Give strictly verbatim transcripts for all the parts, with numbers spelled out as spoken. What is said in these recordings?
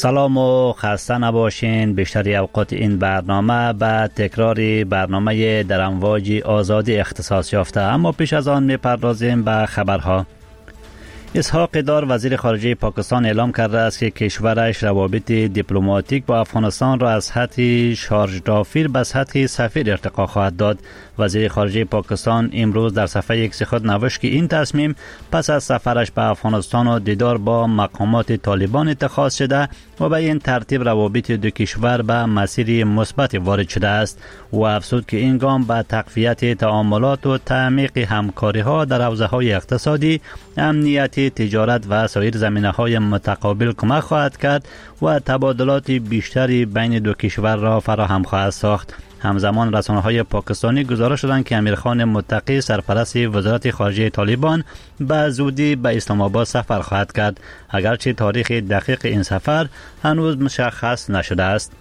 سلام و خسته نباشین. بیشتری اوقات این برنامه به تکرار برنامه در امواج آزادی اختصاص یافته، اما پیش از آن میپردازیم به خبرها. اسحاق دار وزیر خارجه پاکستان اعلام کرده است که کشورش روابط دیپلماتیک با افغانستان را از سطح شارژ دافیر به سطح سفیر ارتقا خواهد داد. وزیر خارجه پاکستان امروز در صفحه ایکس خود نوشت که این تصمیم پس از سفرش به افغانستان و دیدار با مقامات طالبان اتخاذ شده و به این ترتیب روابط دو کشور به مسیر مثبت وارد شده است. و افزود که این گام به تقویت تعاملات و تعمیق همکاری ها در حوزه‌های اقتصادی، امنیتی، تجارت و سایر زمینه‌های متقابل کمک خواهد کرد و تبادلات بیشتری بین دو کشور را فراهم خواهد ساخت. همزمان رسانه‌های پاکستانی گزارش دادند که امیرخان متقی سرپرست وزارت خارجه طالبان به زودی به اسلام آباد سفر خواهد کرد، اگرچه تاریخ دقیق این سفر هنوز مشخص نشده است.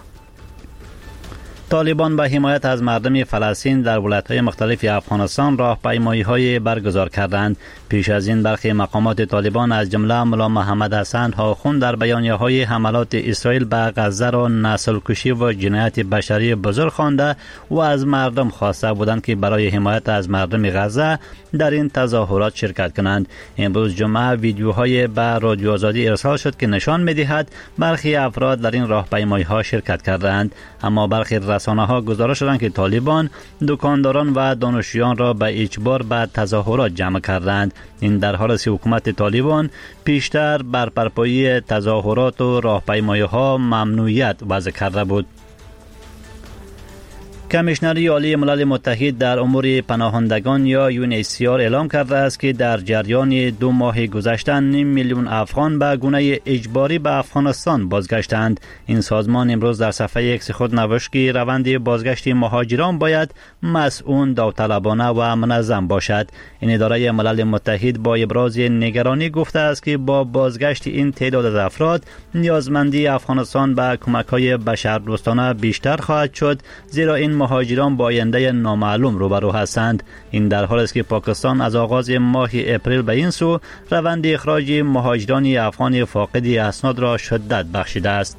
طالبان به حمایت از مردم فلسطین در ولایت‌های مختلف افغانستان راهپیمایی‌های برگزار کردند. پیش از این برخی مقامات طالبان از جمله ملا محمد حسن هاخون در بیانیه‌های حملات اسرائیل به غزه را نسل کشی و جنایت بشری بزرگ خوانده و از مردم خواسته بودند که برای حمایت از مردم غزه در این تظاهرات شرکت کنند. امروز جمعه ویدیوهای به رادیو آزادی ارسال شد که نشان می‌دهد برخی افراد در این راهپیمایی‌ها شرکت کردند، اما برخی رسانه‌ها گزارش دادند که طالبان دکانداران و دانشجویان را به اجبار به تظاهرات جمع کردند. این در حالی است که حکومت طالبان پیشتر بر برپایی تظاهرات و راهپیمایی‌ها ممنوعیت وضع کرده بود. کمیشنری عالی ملل متحد در امور پناهندگان یا یو ان اچ سی آر اعلام کرده است که در جریان دو ماه گذشته نیم میلیون افغان به گونه اجباری به افغانستان بازگشتند. این سازمان امروز در صفحه ایکس خود نوشت که روند بازگشت مهاجران باید مسئول، داوطلبانه و منظم باشد. این اداره ملل متحد با ابراز نگرانی گفته است که با بازگشت این تعداد از افراد نیازمندی افغانستان به کمک‌های بشردوستانه بیشتر خواهد شد، زیرا این مهاجران با آینده نامعلوم روبرو هستند. این در حالی است که پاکستان از آغاز ماه اپریل به این سو روند اخراج مهاجران افغان فاقد اسناد را شدت بخشیده است.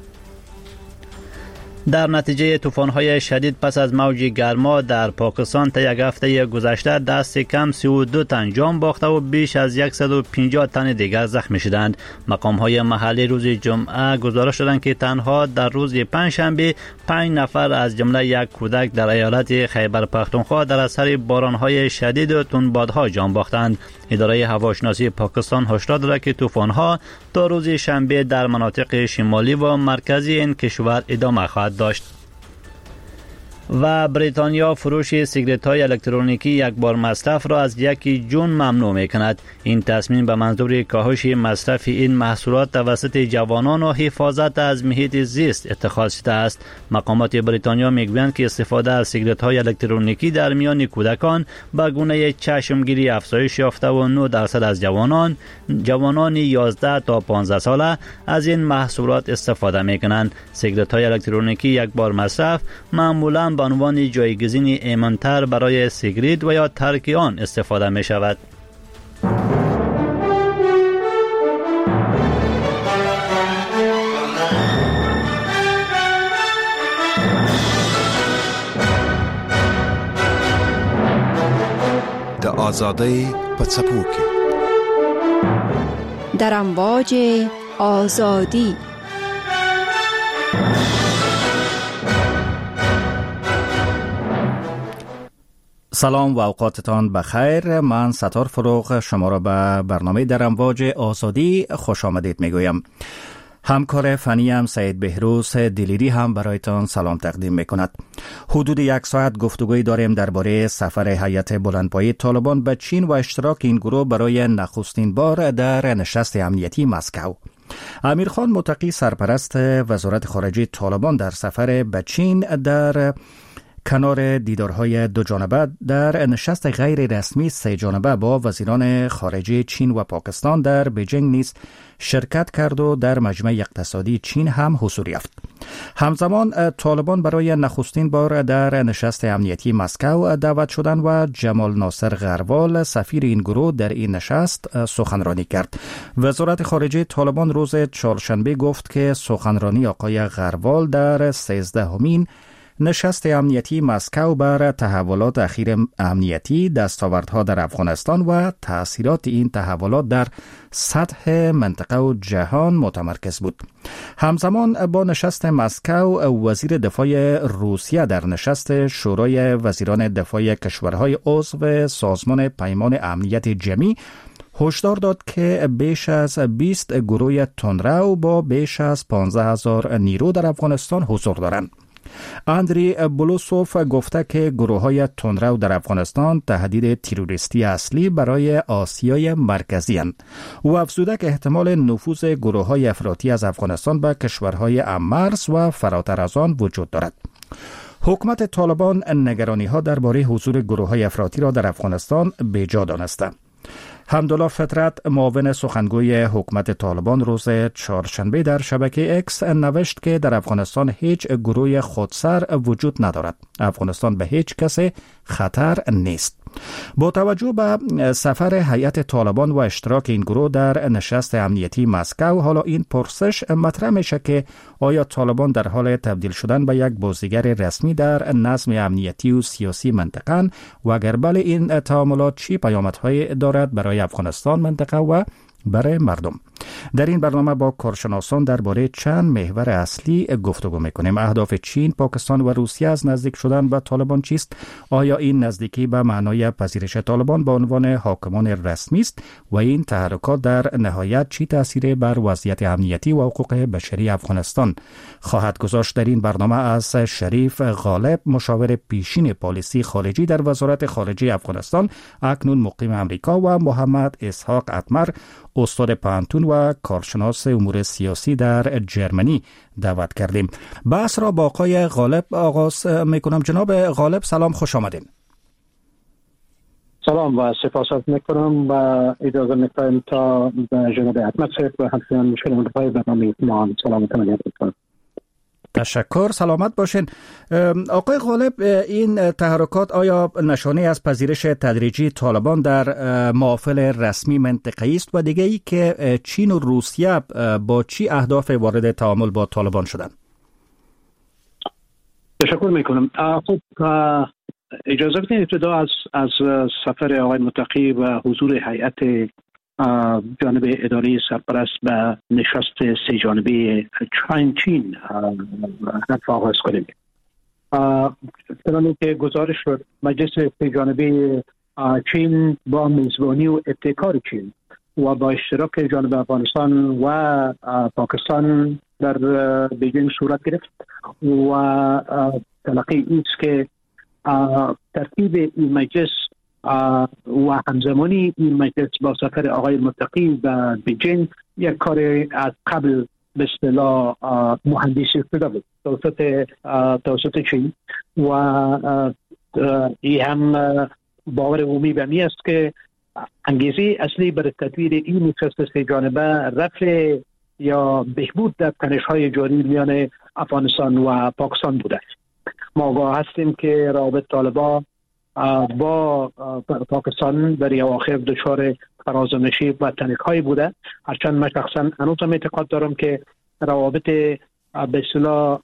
در نتیجه طوفان‌های شدید پس از موج گرما در پاکستان تا یک هفته گذشته دست کم سی و دو تن جان باخته و بیش از صد و پنجاه تن دیگر زخمی شدند. مقام‌های محلی روز جمعه گزارش دادند که تنها در روز پنجشنبه پنج نفر از جمله یک کودک در ایالت خیبر پختونخوا در اثر باران‌های شدید و تندبادها جان باختند. اداره هواشناسی پاکستان هشدار داده که طوفان‌ها تا روز شنبه در مناطق شمالی و مرکزی این کشور ادامه خواهد داشت. و بریتانیا فروش سیگارت‌های الکترونیکی یک بار مصرف را از یک جون ممنوع می‌کند. این تصمیم به منظور کاهش مصرف این محصولات توسط جوانان و حفاظت از محیط زیست اتخاذ شده است. مقامات بریتانیا می‌گویند که استفاده از سیگارت‌های الکترونیکی در میان کودکان به گونه چشمگیری افزایش یافته و نه درصد از جوانان جوانان یازده تا پانزده ساله از این محصولات استفاده می‌کنند. سیگارت‌های الکترونیکی یک بار مصرف معمولاً به عنوان جایگزین ایمن‌تر برای سیگریت و یا ترک آن استفاده می شود. د آزادی په څپو کې در امواج آزادی. سلام و اوقاتتان بخیر. من ستار فروغ شما را به برنامه در امواج آزادی خوش آمدید میگویم. همکار فنی هم سید بهروز دلیری هم برایتان سلام تقدیم میکند. حدود یک ساعت گفتگوی داریم درباره سفر هیئت بلندپایه طالبان به چین و اشتراک این گروه برای نخستین بار در نشست امنیتی مسکو. امیرخان متقی سرپرست وزارت خارجه طالبان در سفر به چین در کنار دیدارهای دو جانبه در نشست غیر رسمی سه جانبه با وزیران خارجه چین و پاکستان در بیجینگ نیز شرکت کرد و در مجمع اقتصادی چین هم حضور یافت. همزمان طالبان برای نخستین بار در نشست امنیتی مسکو دعوت شدند و جمال ناصر غروال سفیر این گروه در این نشست سخنرانی کرد. وزارت خارجه طالبان روز چهارشنبه گفت که سخنرانی آقای غروال در سیزدهمین نشست امنیتی مسکو بر تحولات اخیر امنیتی، دستاوردها در افغانستان و تأثیرات این تحولات در سطح منطقه و جهان متمرکز بود. همزمان با نشست مسکو، وزیر دفاع روسیه در نشست شورای وزیران دفاع کشورهای عضو سازمان پیمان امنیت جمعی هشدار داد که بیش از بیست گروه تندرو با بیش از پانزده هزار نیرو در افغانستان حضور دارند. اندری بلوسوف گفته که گروه‌های تندرو در افغانستان تهدید تروریستی اصلی برای آسیای مرکزی اند. او افزوده که احتمال نفوذ گروه‌های افراطی از افغانستان به کشورهای مرز و فراتر از آن وجود دارد. حکومت طالبان نگرانی‌ها درباره حضور گروه‌های افراطی را در افغانستان بیجا دانسته. حمدالله فطرت، معاون سخنگوی حکومت طالبان، روز چهارشنبه در شبکه اکس نوشت که در افغانستان هیچ گروه خودسر وجود ندارد. افغانستان به هیچ کس خطر نیست. با توجه به سفر هیئت طالبان و اشتراک این گروه در نشست امنیتی مسکو، حالا این پرسش مطرح میشه که آیا طالبان در حال تبدیل شدن به یک بازیگر رسمی در نظم امنیتی و سیاسی منطقه و اگر بله، این تعاملات چی پیامدهایی دارد برای افغانستان، منطقه و برای مردم؟ در این برنامه با کارشناسان درباره چند محور اصلی گفتگو میکنیم. اهداف چین، پاکستان و روسیه از نزدیک شدن به طالبان چیست؟ آیا این نزدیکی به معنای پذیرش طالبان به عنوان حاکمان رسمی است و این تحرکات در نهایت چی تأثیر بر وضعیت امنیتی و حقوق بشری افغانستان خواهد گذاشت؟ در این برنامه از شریف غالب، مشاور پیشین پالیسی خارجی در وزارت خارجه افغانستان، اکنون مقیم امریکا، و محمد اسحاق اتمر، استاد پانتون و کارشناس امور سیاسی در جرمنی دعوت کردیم. بحث را با آقای غالب آغاز میکنم. جناب غالب، سلام، خوش آمدین. سلام و سپاس میکنم و اجازه میکنم تا جناب اتمر صاحب و همچنین مشکل پای برنامه ما سلام کنم. تشکر، سلامت باشین. آقای غالب، این تحرکات آیا نشانه از پذیرش تدریجی طالبان در محافل رسمی منطقه‌ای است و دیگه ای که چین و روسیه با چی اهداف وارد تعامل با طالبان شدن؟ تشکر میکنم. خب اجازه بدین ابتدا از از سفر آقای متقی و حضور هیئت جانب اداره سرپرست به نشست سه جانبه چین چین حرف آغاز کنیم. چنانچه که گزارش شد، مجلس سه جانبه چین با میزبانی و ابتکار چین و با اشتراک جانب افغانستان و پاکستان در بیجینگ صورت گرفت و تلقی ایست که ترتیب این مجلس و همزمانی این مجلس با سفر آقای متقی به بیجینگ یک کار از قبل به اصطلاح مهندسی شده بود توسط توسط چین و این هم باور عمومی به می است که انگیزه اصلی برای تدویر این نشست سه جانبه رفع یا بهبود در تنش‌های جاری میان افغانستان و پاکستان بوده. ما آگاه هستیم که روابط طالبان با پاکستان در اواخر دچار فرازنشی و تنش‌های بوده، هرچند من شخصا هنوز هم اعتقاد دارم که روابط به اصطلاح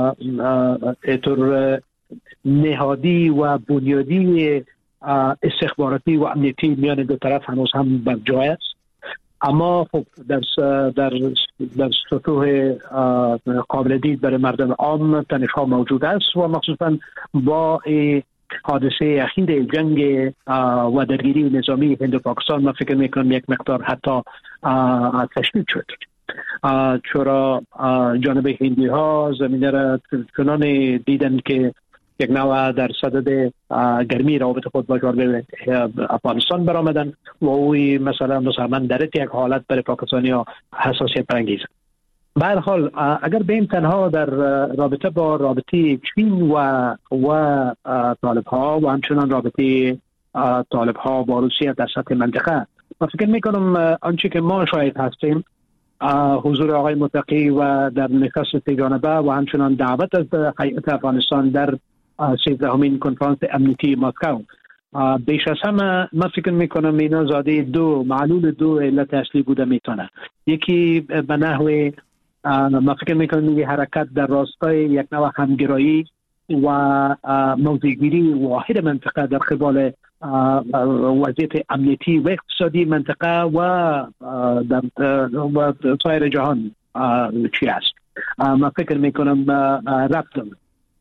اطور نهادی و بنیادی استخباراتی و امنیتی میان دو طرف هنوز هم بر جای است. اما خب در در در سطوح قابل دید برای مردم عام تنش‌ها موجود است و مخصوصا با حادثه اخیر جنگ و درگیری نظامی هند و پاکستان من فکر میکنم یک مقدار حتی تشدید شد، چرا جانب هندی ها زمینه را چنان دیدن که یک نوع در صدد گرمی روابط خود با جانب افغانستان برآمدن و اوی مثلا مسلمان در یک حالت برای پاکستانی ها حساسیت برانگیز. به هر حال اگر بین تنها در رابطه با رابطه چین و و طالب ها و همچنان رابطه طالب ها با روسیه در سطح منطقه، من فکر میکنم آنچه که ما شاید هستیم حضور آقای متقی و در نشست سه‌جانبه و همچنان دعوت از هیئت افغانستان در سیزدهمین کنفرانس امنیتی مسکو. بیش از همه من فکر میکنم اینا زاده دو معلول دو علت اصلی بوده میتونه. یکی به نحو من فکر میکنم این حرکت در راستای یک نوع همگرایی و موضع‌گیری واحد منطقه در قبال وضعیت امنیتی و اقتصادی منطقه و در سایر جهان چی است. من فکر میکنم ربط دارم،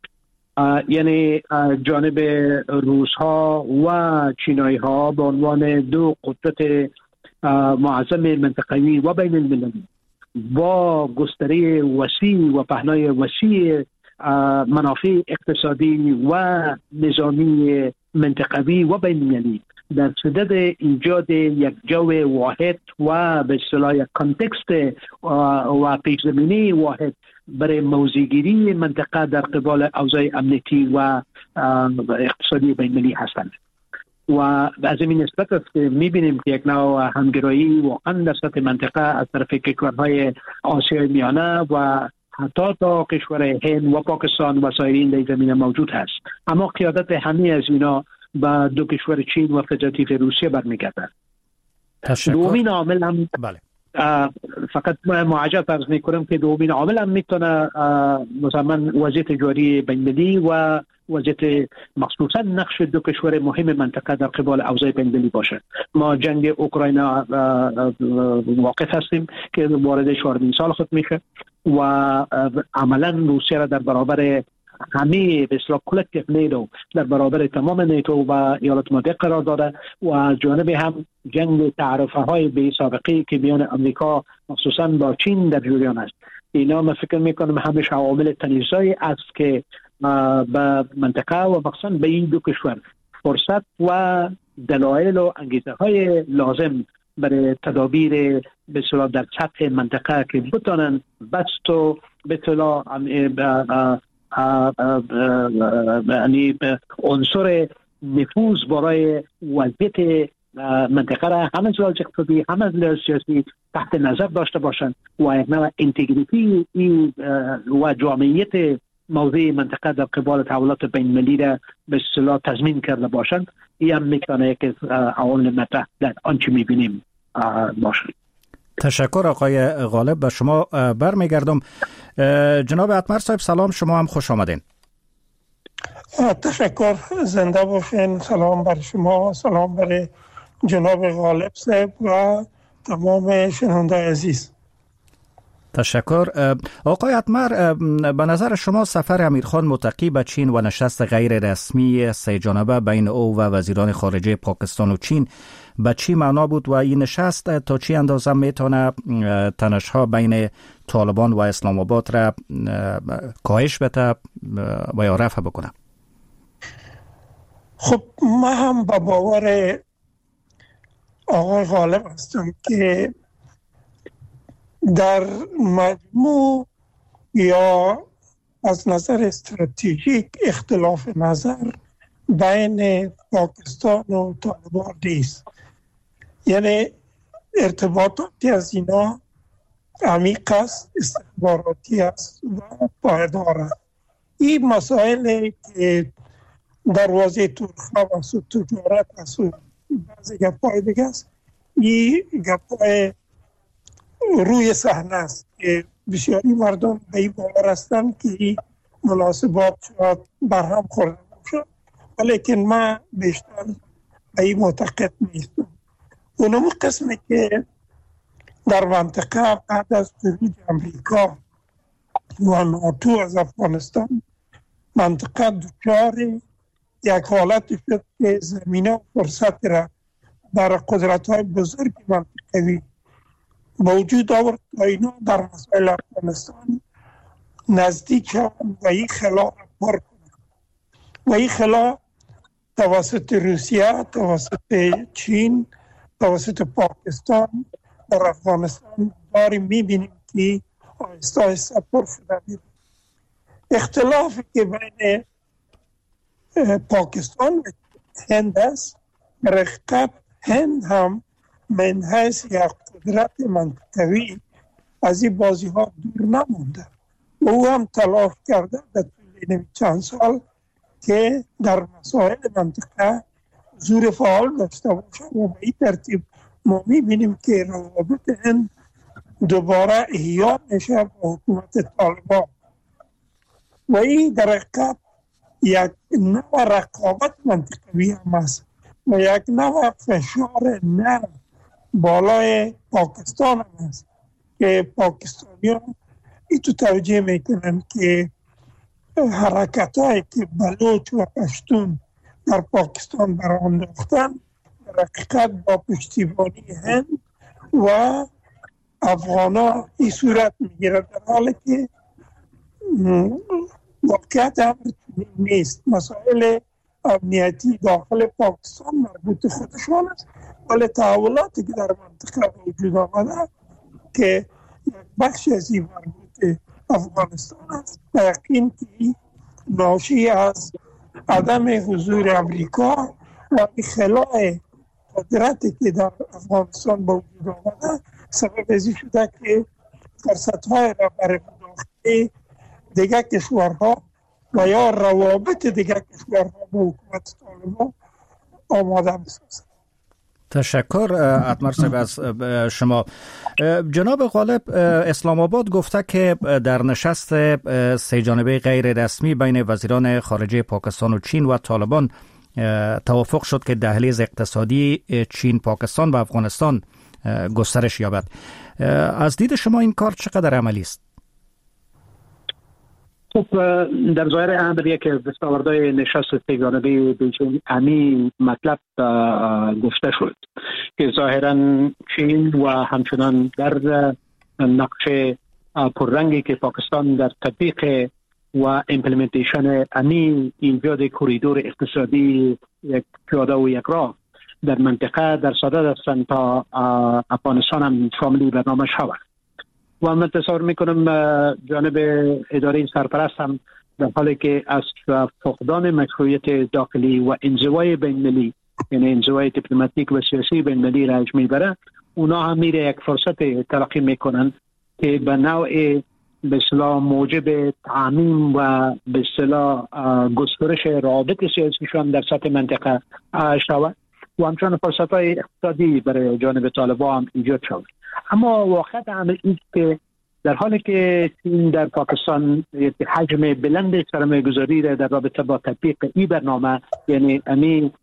یعنی جانب روس ها و چینایی ها به عنوان دو قدرت معظم منطقوی و بین المللی با گستره وسیع و پهنای وسیع منافع اقتصادی و نظامی منطقوی و بین المللی در صدد ایجاد یک جو واحد و به اصطلاح یک کانتکست و پیش زمینه واحد برای موضع‌گیری منطقه در قبال اوضاع امنیتی و اقتصادی بین المللی هستند. و از این نسبت است که می‌بینیم که یک نوع همگرایی واقعا در سطح منطقه از طرف کشورهای آسیای میانه و حتی تا کشور هند و پاکستان و سایرین در زمینه موجود هست. اما قیادت همه از اینا با دو کشور چین و فدراتیو روسیه برمیگردد. دومین عامل هم بله. فقط معجب فرض میکنم که دومین عامل هم میتونه مثلا وضعیت جاری بین‌المللی و وضعیت مخصوصا نقش دو کشور مهم منطقه در قبال اوضاع بین‌المللی باشه. ما جنگ اوکراین واقف هستیم که وارد چهاردهمین سال خود میشه و عملا روسیه را در برابر همه به اصطلاح کلکتیو نیتو در برابر تمام نیتو و ایالات متحده قرار داده و از جانب هم جنگ تعرفه های بی سابقه که میان امریکا مخصوصا با چین در جریان است. اینا من فکر میکنم همش عوامل تنش‌زایی است که به منطقه و مخصوصا به این دو کشور فرصت و دلایل و انگیزه های لازم برای تدابیر به اصطلاح در سطح منطقه که بتونن بست و به اصطلاح یعنی عنصر نفوذ برای وضعیت منطقه را هم از لحاظ اقتصادی هم از لحاظ سیاسی تحت نظر داشته باشند و یک نوع انتگریتی و جامعیت موضوع منطقه در قبال تحولات بین المللی را به اصطلاح تضمین کرده باشند. این هم میتونه که عوامل مطرح در آنچه میبینیم باشه. تشکر آقای غالب. به شما برمیگردم. جناب اتمر صاحب سلام، شما هم خوش آمدین. تشکر، زنده باشین. سلام بر شما، سلام بر جناب غالب صاحب و تمام شنونده عزیز. تشکر. آقای اتمر، به نظر شما سفر امیرخان متقی به چین و نشست غیر رسمی سه جانبه بین او و وزیران خارجه پاکستان و چین به چی معنا بود و این نشست تا چی اندازه میتونه تنش‌ها بین طالبان و اسلام آباد را کاهش بده و یا رفع بکنه؟ خب من هم با باور آقای غالب هستم که در مجموع یا از نظر استراتژیک اختلاف نظر بین پاکستان و طالبان نیست. یعنی ارتباطاتی از اینا عمیق است، استخباراتی است و پایدار است. این مسائل که دروازه ترخه و سود تجارت است و بعضی گپای دیگه است، این گپای روی صحنه است که بسیاری مردم به این باور هستند که این مناسبات شاید برهم خورده باشد، ولیکن من بیشتر به این معتقد نیستم. اونم قسمی که در منطقه بعد از خروج امریکا و ناتو از افغانستان منطقه دچار یک حالت شد که زمینه و فرصت را در قدرت‌های بزرگ منطقوی با وجود آورد و اینا در مسائل افغانستان نزدیک شوند و این خلا را پر کنند و این خلا توسط روسیه، توسط چین، توسط پاکستان در افغانستان داریم میبینیم که آهسته آهسته پر شده میره. اختلافی که بین پاکستان و هند است، رقت هند هم من حیث یک قدرت منطقوی از این بازی ها دور نمونده. او هم تلاش کرده در طول چند سال که در مسائل منطقه حضور فعال داشته باشه و به این ترتیب ما میبینیم که روابط هند دوباره احیا میشه با حکومت طالبان و این در حقیقت یک نوع رقابت منطقوی هم است و یک نوع فشار نرم بالای پاکستان هم است که پاکستانیان ای تو توجه میکنن که حرکت هایی که بلوچ و پشتون در پاکستان برانداختن در حقیقت با پشتیبانی هند و افغانا این صورت میگیره، در حالی که واقعیت هم نیست. مسائل امنیتی داخل پاکستان مربوط خودشان است، ولی تحولاتی که در منطقه وجود آمده که یک بخش از این مربوط افغانستان است، به یقین که ناشی از عدم حضور امریکا و خلای قدرتی که در افغانستان با وجود آمده سبب ازی شده که فرصت‌های را برای مداخله دیگر کشورها و یا روابط دیگر کشورها با حکومت طالبان آماده بسازد. تشکر اتمر صاحب از شما. جناب غالب، اسلام آباد گفته که در نشست سه جانبه غیر رسمی بین وزیران خارجه پاکستان و چین و طالبان توافق شد که دهلیز اقتصادی چین، پاکستان و افغانستان گسترش یابد. از دید شما این کار چقدر عملی است؟ خب در ظاهر امر که دستاوردهای نشست سه جانبه بیجینگ امی مطلب گفته شد که ظاهرا چین و همچنان در نقش پررنگی که پاکستان در تطبیق و امپلیمنتیشن امی ایجاد کوریدور اقتصادی یک پیاده و یک راه در منطقه در صدد هستند تا افغانستان هم شامل برنامه شود. و من تصور میکنم جانب اداره سرپرست هم در حالی که از فقدان مشروعیت داخلی و انزوای بین‌المللی، یعنی انزوای دیپلماتیک و سیاسی بین‌المللی رنج میبره، اونا هم میره یک فرصت تلقی میکنن که به نوع به اصطلاح موجب تعمیم و به اصطلاح گسترش روابط سیاسیشان در سطح منطقه شود و همچنان فرصت‌های اقتصادی برای جانب طالبان هم ایجاد شود. اما واقعیت امر این که در حالی که چین در پاکستان یک حجم بلند سرمایه‌گذاری را در رابطه با تطبیق این برنامه، یعنی امی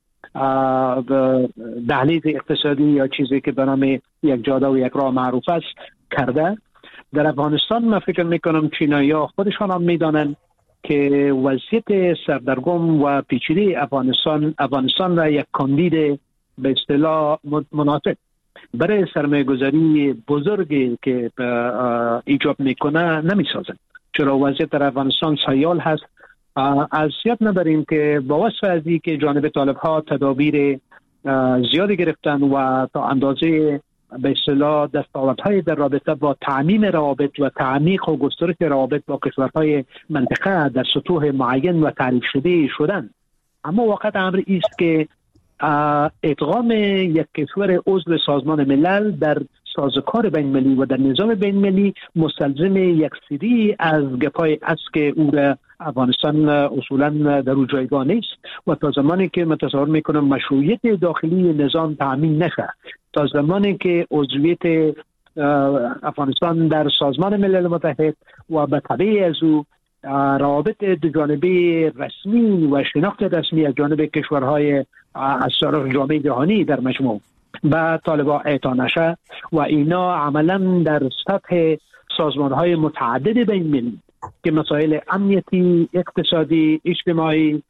دهلیز اقتصادی یا چیزی که به نام یک جاده و یک راه معروف است کرده، در افغانستان من فکر میکنم چینایی‌ها خودشان هم میدانند که وضعیت سردرگم و پیچیده افغانستان افغانستان را یک کاندید به اصطلاح مناسب برای سرمایه گذاری بزرگی که ایجاب میکنه نمیسازند. چرا وضعیت در افغانستان سیال هست. از یاد نبریم که با وصف از این که جانب طالب ها تدابیر زیادی گرفتن و تا اندازه به اصطلاح دستاوردهای در رابطه با تعمیم روابط و تعمیق و گسترش روابط با کشورهای منطقه در سطوح معین و تعریف شده شدن، اما واقعا امر است که ادغام یک کشور عضو سازمان ملل در سازوکار بین‌المللی و در نظام بین‌المللی مستلزم یک سری از گپای است که او را افغانستان اصولا در او جایگاه نیست و تا زمانی که متصور میکنم مشروعیت داخلی نظام تامین نشه، تا زمانی که عضویت افغانستان در سازمان ملل متحد و به تبع از او روابط دو جانبه رسمی و شناخت رسمی از جانب کشورهای از طرف جامعه جهانی در مجموع به طالبان اعطا نشه و اینا عملا در سطح سازمانهای متعدد بین‌المللی که مسائل امنیتی، اقتصادی، اجتماعی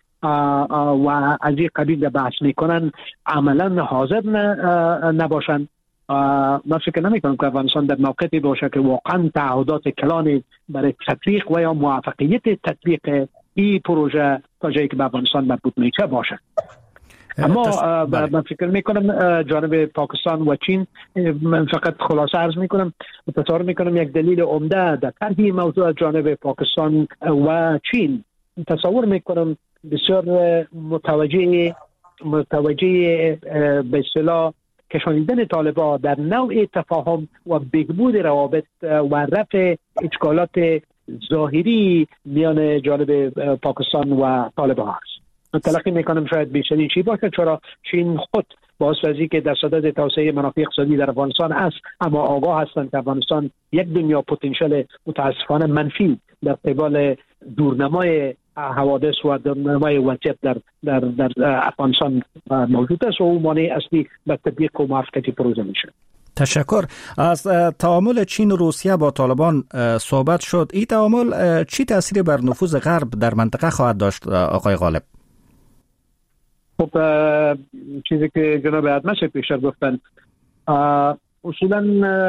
و از این قبیل بحث میکنن عملا حاضر نباشند. من فکر نمی کنم که افغانستان در موقعی باشه که واقعا تعهدات کلان برای تطبیق و یا موفقیت تطبیق این پروژه تا جایی که به افغانستان مربوط میشه باشه. اما من فکر میکنم جانب پاکستان و چین، من فقط خلاصه عرض میکنم تصور میکنم یک دلیل عمده در طرح موضوع از جانب پاکستان و چین تصور میکنم بسیار متوجه متوجه به اصطلاح کشانیدن طالبان در نوع تفاهم و بهبود روابط و رفع اشکالات ظاهری میان جانب پاکستان و طالبان است. تلقی میکنم شاید بیشتری چی باشه، چرا چین خود با اساسی که در صدد توسعه منافع اقتصادی در افغانستان است، اما آگاه هستند که افغانستان یک دنیا پتانسیل متاسفانه منفی در قبال دورنمای حوادث و دورنمای وضعیت در در در افغانستان موجود است و او مانع اصلی به تطبیق و موافقت پروژه میشه. تشکر. از تعامل چین و روسیه با طالبان صحبت شد. این تعامل چی تأثیری بر نفوذ غرب در منطقه خواهد داشت آقای غالب؟ خب چیزی که جناب ادمش پیشتر گفتن، اصولا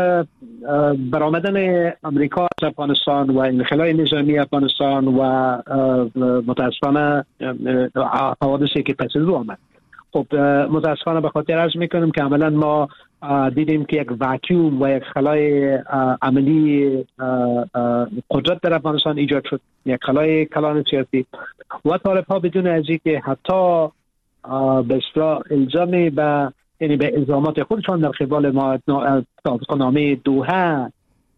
برآمدن امریکا از افغانستان و انخلاء نظامی افغانستان و متاسفانه حوادثی که پس از او آمد، خب متاسفانه به خاطر عرض میکنم که عملا ما دیدیم که یک واکیوم و یک خلای عملی قدرت در افغانستان ایجاد شد، یک خلای کلان سیاسی و طالب ها بدون از اینکه حتی به اصطلاح الزامی به یعنی به الزامات خودشان در قبال ما توافقنامه دوحه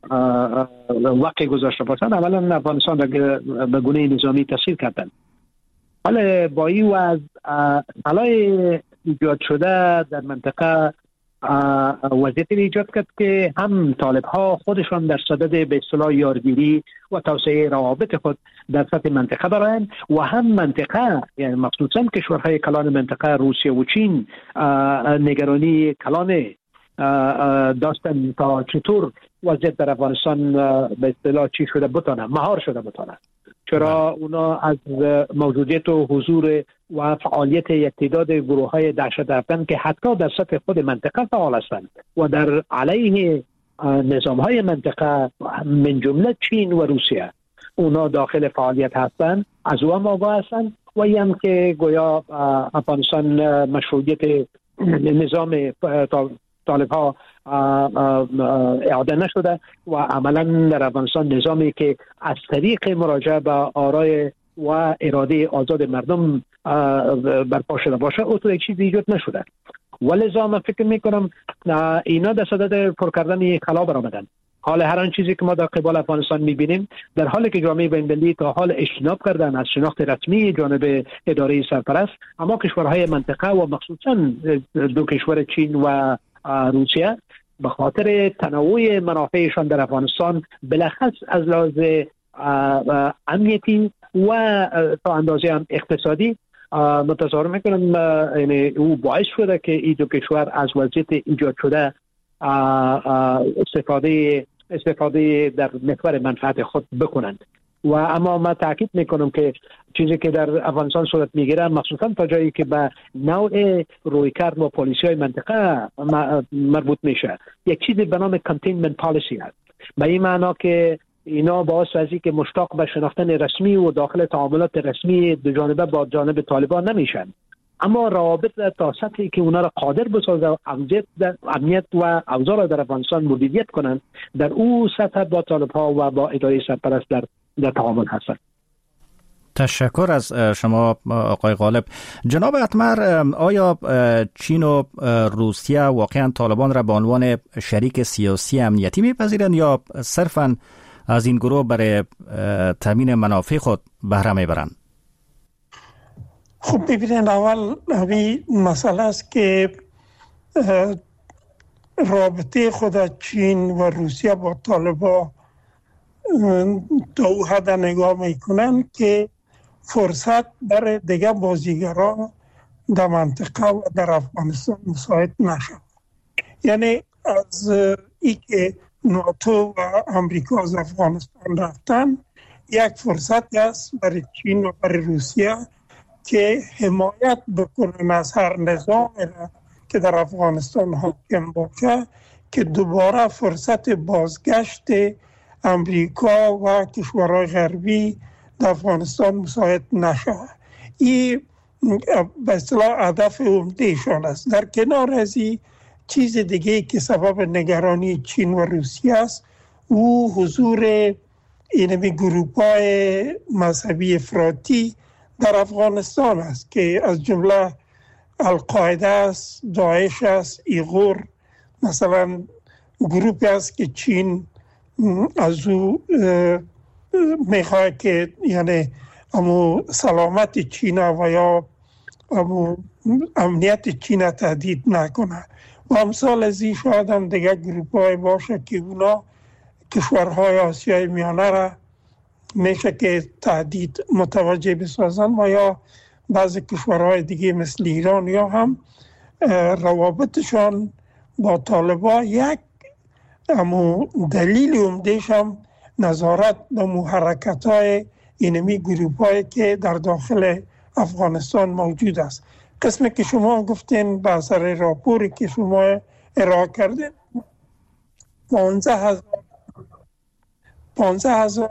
وقع گذاشته باشند، اولا افغانستان به گونه نظامی تسخیر کردند. حالا با این وضع خلای ایجاد شده در منطقه وضعیتی ایجاد کرد که هم طالب ها خودشان در صدد به اصطلاح یارگیری و توسعه روابط خود در سطح منطقه دارند و هم منطقه، یعنی مخصوصا کشورهای کلان منطقه روسیه و چین نگرانی کلان داشتن تا چطور وضعیت در افغانستان به اصطلاح چی شده بتانه مهار شده بتانه، چرا اونا از موجودیت و حضور و فعالیت یک تعداد گروه های دهشت افکن که حتی در سطح خود منطقه فعال هستند و در علیه نظام های منطقه من جمله چین و روسیه اونا داخل فعالیت هستند، از او هم آگاه هستند و هم که گویا افغانستان مشروعیت نظام طالب ها اعاده نشده و عملا در افغانستان نظامی که از طریق مراجعه به آرای و اراده آزاد مردم برپا شده باشه او تو یک چیزی ایجاد نشده. ولذا من فکر میکنم اینا در صدد پر کردن خلا برآمدن. حال هر آن چیزی که ما در قبال افغانستان میبینیم در حالی که جامعه بین‌المللی تا حال اجتناب کردن از شناخت رسمی جانب اداره سرپرست، اما کشورهای منطقه و مخصوصا دو کشور چین و روسیه به خاطر تنوع منافعشان در افغانستان بالاخص از لحاظ امنیتی و تا اندازه هم اقتصادی متصور میکنم یعنی او باعث شده که این دو کشور از وضعیت ایجاد شده استفاده استفاده در محور منفعت خود بکنند. و اما ما تاکید میکنم که چیزی که در افغانستان صورت میگیره مخصوصا تا جایی که به نوع رویکرد و پالیسی های منطقه مربوط میشه، یک چیزی به نام کنتینمنت پالیسی هست، به این معنا که اینا باعث از که مشتاق به شناختن رسمی و داخل تعاملات رسمی دو جانبه با جانب طالبان نمیشن، اما روابط تا سطحی که اونا را قادر بسازه و امنیت و اوضاع را در افغانستان مدیریت کنند در او سطح با طالب ها و با اداره سرپرست در در تعامل هستند. تشکر از شما آقای غالب. جناب اتمر، آیا چین و روسیه واقعا طالبان را به عنوان شریک سیاسی امنیتی میپذیرند یا صرفاً از این گروه برای تامین منافع خود بهره میبرند؟ خب ببینید، اول همین مسئله است که رابطه خود چین و روسیه با طالبان تا او حد نگاه میکنن که فرصت برای دیگه بازیگران در منطقه و در افغانستان مساعد نشد. یعنی از ای که ناتو و امریکا از افغانستان رفتن یک فرصت است برای چین و برای روسیه که حمایت بکنن از هر نظام که در افغانستان حاکم باشه که دوباره فرصت بازگشت امریکا و کشورهای غربی در افغانستان مساعد نشه. این به اصطلاح هدف عمدهشان است. در کنار از این چیز دیگه که سبب نگرانی چین و روسیه است او حضور اینمی گروه‌های مذهبی افراطی در افغانستان است که از جمله القاعده است، داعش است، ایغور، مثلا گروپی است که چین از او میخواد که یعنی امو سلامت چین و یا امو امنیت چین تهدید نکنه و امثال از این شاید هم دیگه گروپ های باشه که اونا کشورهای آسیای میانه را میشه که تهدید متوجه بسازن و یا بعضی کشورهای دیگه مثل ایران یا هم روابطشان با طالبان یک امو دلیل عمده‌اش هم نظارت به محرکت های اینمی گروپ هایی که در داخل افغانستان موجود است. قسمی که شما گفتین به اثر راپوری که شما ارائه کردین پانزده هزار پانزده هزار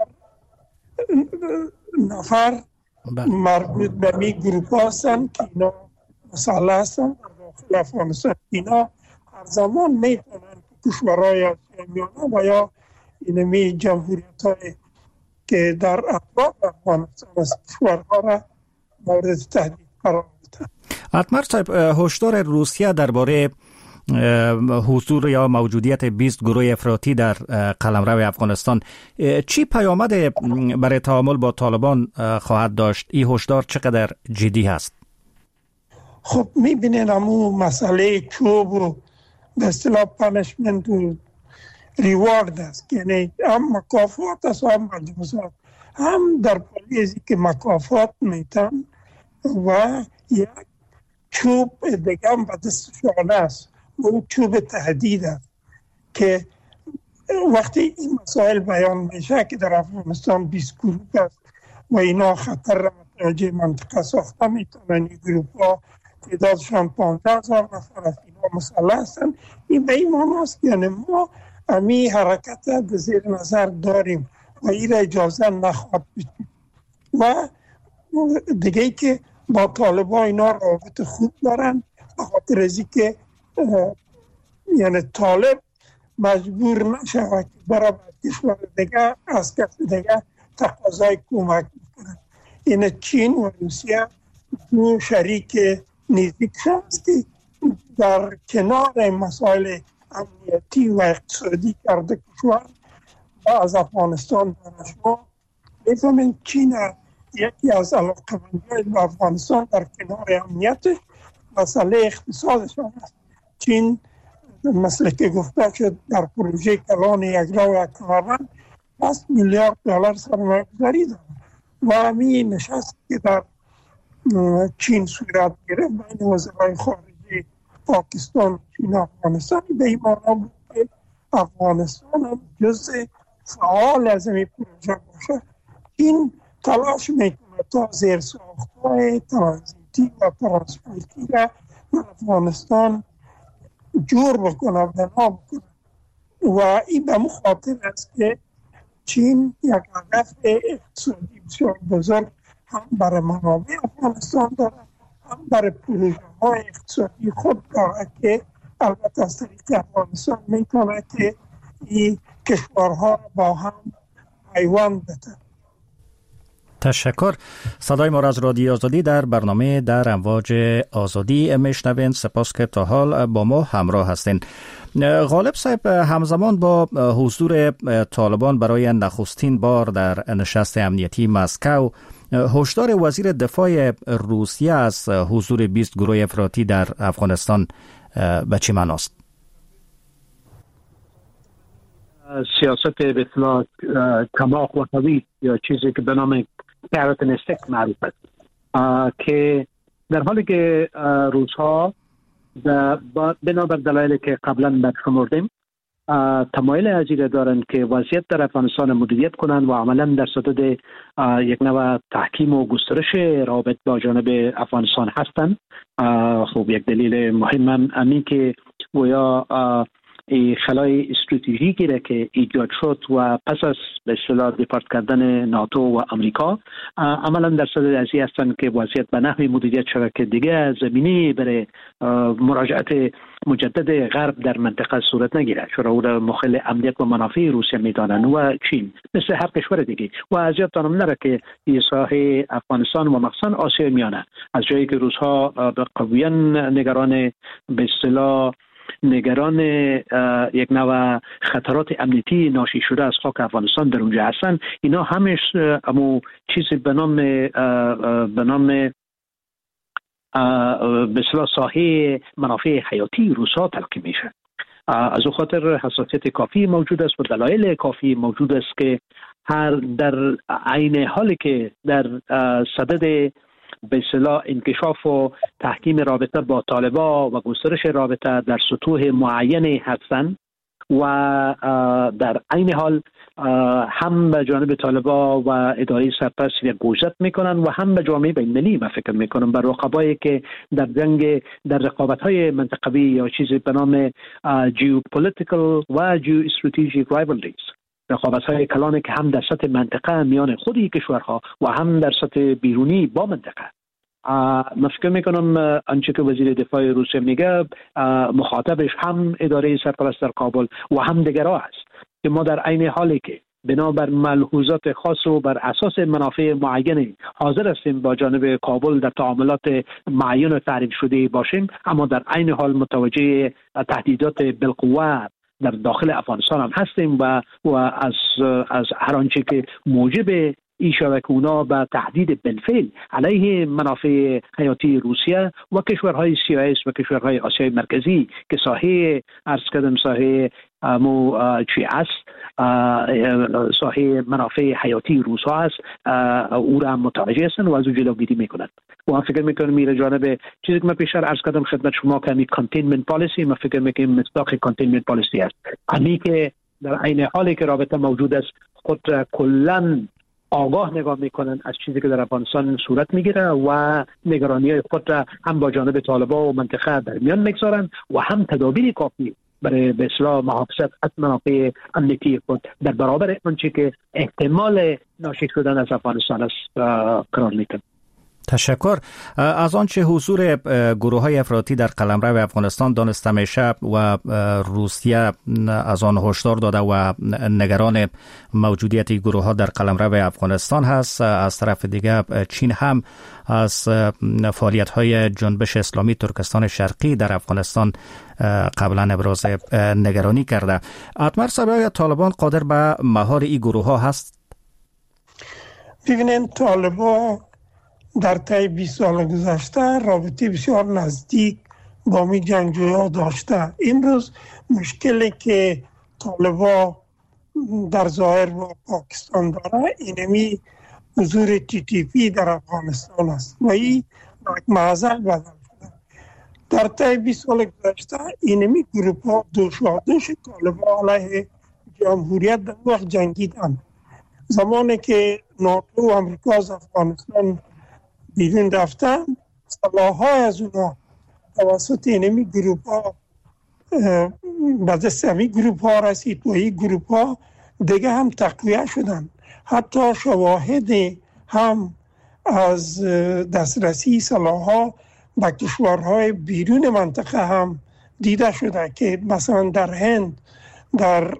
نفر مربوط به می گروپ هستند که اینا مسلح هستند در داخل افغانستان. اینا هر زمان میتونن کشورهای آسیای میانه و یا اینمی جمهوریت های که در اطراف افغانستان از کشورها را مورد تهدید قرار بدن. اتمر صاحب، هشدار روسیه درباره حضور یا موجودیت بیست گروه افراطی در قلمرو افغانستان چی پیامد برای تعامل با طالبان خواهد داشت؟ این هشدار چقدر جدی هست؟ خب میبینین همون مسئله چوب و به اصطلاح پانشمنت و ریوارد است، یعنی هم مکافات است هم مجازات. هم در پالیزی که مکافات میتن و یک چوب دیگه هم به دستشان است، اون چوب تهدید است که وقتی این مسائل بیان میشه که در افغانستان بیست گروه است و اینا خطر را متوجه منطقه ساخته میتونن، این گروه ها تعدادشان پانزده هزار نفر است، اینا مسلح هستند. این به این معنی است یعنی ما امی حرکت را در زیر نظر داریم و این را اجازه نخواهد بدیم. و دیگه که با طالبان اینا رابط خوب دارن به خاطر از که یعنی طالب مجبور نشود که برای کشور دیگه از کس دیگه تقاضای کمک میکنن. این چین و روسیه دو شریک نزدیک هست که در کنار مسائل امنیتی و اقتصادی کرده کشور از افغانستان دانشما میفهمین چین یکی از علاقه‌مندان به افغانستان در کنار امنیت مسئله اقتصادش است. چین مثل که گفته شد در پروژه کلان یک راه و یک کمربند بیست میلیارد دلار سرمایه گذاری دارد و همین نشست که در چین صورت گرفت بین وزرای خارجه پاکستان، چین و افغانستان به این معنی بود که افغانستان هم جزء فعال از این پروژه باشه. چین تلاش میکنه تا زیرساخت‌های ترانزیتی و ترانسپورتی را افغانستان جور بکنه، بنا بکنه و این به مخاطر است که چین یک هدف اقتصادی بسیار بزرگ هم برای منابع افغانستان داره، هم برای پروژه های اقتصادی خود داره که البته از طریق افغانستان میتونه که این کشورها را با هم پیوند بده. تشکر. صدای ما از رادیو آزادی در برنامه در امواج آزادی میشنوین. سپاس که تا حال با ما همراه هستین. غالب صاحب، همزمان با حضور طالبان برای نخستین بار در نشست امنیتی مسکو، هشدار وزیر دفاع روسیه از حضور بیست گروه افراطی در افغانستان به چه معناست؟ سیاست به اصطلاح کماق و قوی یا چیزی که به نام کارت and stick معروف است که در حالی که روزها بنابر دلایلی که قبلا برشمردیم تمایل عجیبه دارند که وضعیت در افغانستان مدیریت کنند و عملا در صدد یک نوع تحکیم و گسترش روابط با جانب افغانستان هستند. خب یک دلیل مهم هم امی که گویا خلای استراتژیکی را که ایجاد شد و پس از به اصطلاح دیپارت کردن ناتو و امریکا عملا در صدد ازی هستند که وضعیت به نحوی مدیریت شود که دیگه زمینی برای مراجعت مجدد غرب در منطقه صورت نگیره، چرا او را مخل امنیت و منافع روسیه میدانند و چین مثل هر کشور دیگه. و از یادتانم نره که این ساحه افغانستان و مخصوصا آسیای میانه از جایی که روس‌ها به قویاً نگران به اصطلاح نگران یک نوع خطرات امنیتی ناشی شده از خاک افغانستان در اونجا هستن، اینا همش امو چیزی به نام به نام به اصطلاح ساحه منافع حیاتی روس‌ها تلقی میشه. از او خاطر حساسیت کافی موجود است و دلایل کافی موجود است که هر در عین حالی که در صدد به اصطلاح انکشاف و تحکیم رابطه با طالبان و گسترش رابطه در سطوح معینی هستند و در عین حال هم به جانب طالبان و اداره سرپرست یک گوشت میکنن و هم به جامعه بین‌المللی ما فکر میکنم بر رقبایی که در جنگ در رقابت‌های منطقوی یا چیزی به نام geopolitical و geostrategic rivalries، رقابت‌های کلانی که هم در سطح منطقه میان خود این کشورها و هم در سطح بیرونی با منطقه. من فکر میکنم آنچه که وزیر دفاع روسیه میگه مخاطبش هم اداره سرپرست در کابل و هم دیگرها است که ما در عین حالی که بنابر ملحوظات خاص و بر اساس منافع معینی حاضر هستیم با جانب کابل در تعاملات معین و تعریف شده باشیم، اما در عین حال متوجه تهدیدات بالقوه در داخل افغانستان هم هستیم و و از از هر آنچه که موجب این شود که اونا به تهدید بالفعل علیه منافع حیاتی روسیه و کشورهای سی آی اس و کشورهای آسیای مرکزی که ساحه عرض کردم ساحه مو چی است ساحه منافع حیاتی روس‌ها است، او را متوجه هستند و از او جلوگیری میکنند. و من فکر میکنم میره جانب چیزی که من پیشتر عرض کردم خدمت شما که می کانتینمنت پالیسی، من فکر میکنم مصداق کانتینمنت پالیسی است، امی که در عین حالی که رابطه موجود است خود کلاً آگاه نگاه میکنن از چیزی که در افغانستان صورت میگیره و نگرانی خود را هم با جانب طالبان و منطقه در میان میگذارن و هم تدابیر کافی برای به اصلاح محافظت از منافع امنیتی خود در برابر آنچه که احتمال ناشی شدن از افغانستان است قرار میدن. تشکر. از آنچه حضور گروه های افراطی در قلمرو افغانستان دانسته میشه و روسیه از آن هشدار داده و نگران موجودیت گروه ها در قلمرو افغانستان هست، از طرف دیگه چین هم از فعالیت های جنبش اسلامی ترکستان شرقی در افغانستان قبلا ابراز نگرانی کرده. اتمر صاحب، آیا طالبان قادر به مهار این گروه ها هست؟ ببینید، طالبان در طی بیست سال گذشته رابطه بسیار نزدیک با می جنگجویان داشته. امروز مشکلی که طالبان در ظاهر با پاکستان داره اینمی حضور تی تی پی در افغانستان است و این معضل بدل شده. در طی بیست سال گذشته اینمی گروپ ها دوشادوش طالبان علیه جمهوریت در وقت جنگیدند. زمانی که ناتو و امریکا از افغانستان بیرون رفتن، سلاح‌های از اونا توسط اینمی گروپ ها به دست همی گروپ ها رسید و این گروپ ها دیگه هم تقویه شدن. حتی شواهد هم از دسترسی سلاح‌ها به کشورهای بیرون منطقه هم دیده شده که مثلا در هند، در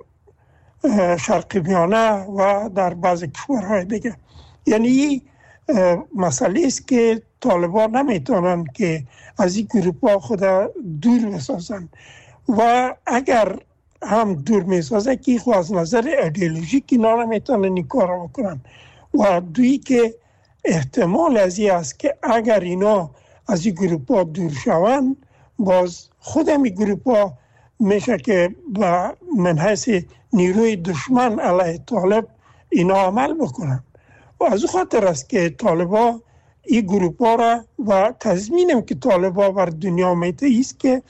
شرق میانه و در بعض کشورهای دیگه. یعنی مسئله است که طالبان نمیتونن که از این گروپ ها خود دور بسازن و اگر هم دور میسازه که خود از نظر ایدئولوژیک اینا نمیتونن این کار بکنن و دویی که احتمال از این است که اگر اینا از این گروپ ها دور شون، باز خود این گروپ ها میشه که به منحیث نیروی دشمن علیه طالب اینا عمل بکنن. و از او خاطر است که طالبا این گروپ ها را و تضمینم که طالبا بر دنیا میته است که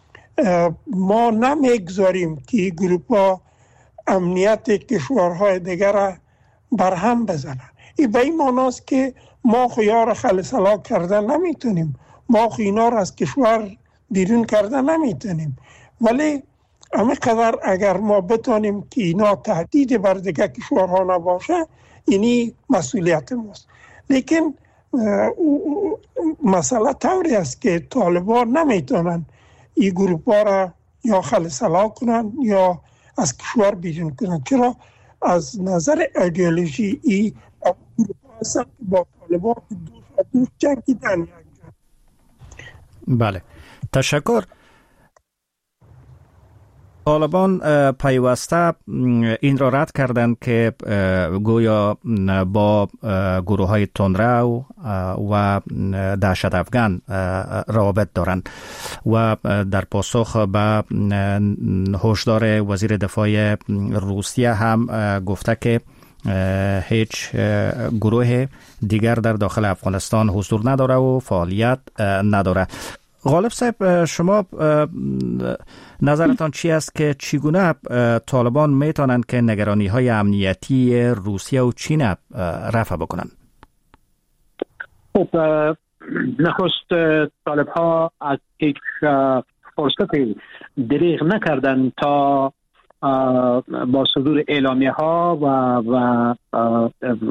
ما نمیگذاریم که این گروپ ها امنیت کشورهای دیگر را برهم بزنن. این به این معناست که ما خیار خلصلا کردن نمیتونیم، ما خینا را از کشور بیرون کردن نمیتونیم، ولی همینقدر اگر ما بتانیم که اینا تهدید بر دیگه کشورها نباشه، اینی مسئولیت ماست. لیکن مسئله طوری است که طالبان نمیتونن این گروپ ها را یا خلسلا کنن یا از کشور بیرون کنن. چرا؟ از نظر ایدئولوژی این گروپ ها هستن که با طالبان دوست دوست جنگیدن. بله، تشکر. طالبان پیوسته این را رد کردند که گویا با گروه های تندرو و دهشت افغان روابط دارند و در پاسخ به هشدار وزیر دفاع روسیه هم گفته که هیچ گروه دیگر در داخل افغانستان حضور نداره و فعالیت نداره. غالب صاحب، شما نظرتان چی است که چگونه طالبان میتونند که نگرانی های امنیتی روسیه و چین رفع بکنند؟ خب نخست طالب ها از هیچ فرصت دریغ نکردن تا با صدور اعلامیه ها و و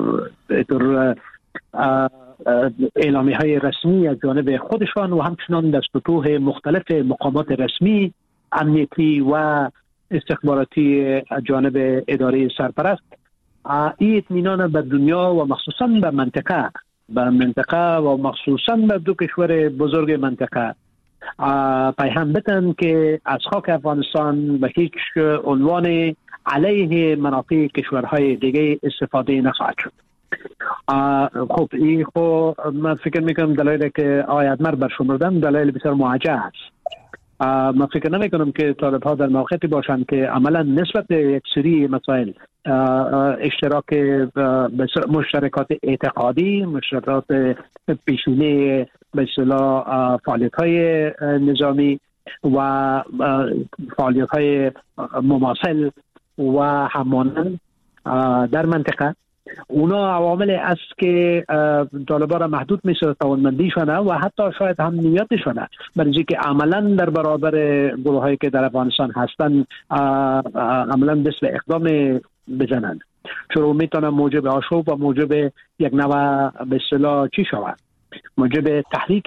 اعلامیه های رسمی از جانب خودشان و همچنان در سطوح مختلف مقامات رسمی امنیتی و استخباراتی از جانب اداره سرپرست، این اطمینان به دنیا و مخصوصا به منطقه به منطقه و مخصوصا به دو کشور بزرگ منطقه پیام بدن که از خاک افغانستان به هیچ عنوان علیه منافع کشورهای دیگه استفاده نخواهد شد. خب این خب من فکر میکنم دلایلی که آقای ادمر برشمردن دلایل بسیار موجه است. من فکر نمیکنم که طالب ها در موقعیتی باشند که عملا نسبت به یک سری مسائل اشتراک مشترکات اعتقادی، مشترکات پیشینه به اصطلاح فعالیت های نظامی و فعالیت های مماثل و همانند در منطقه، اونا عوامل است که طالبان را محدود می‌سازد توانمندیشونه و حتی شاید هم نیتشونه، برای اینکه عملا در برابر گروهایی که در افغانستان هستند عملا دست به اقدام بزنند، چون میتونه موجب آشوب و موجب یک نوع به اصطلاح چی شود، موجب تحریک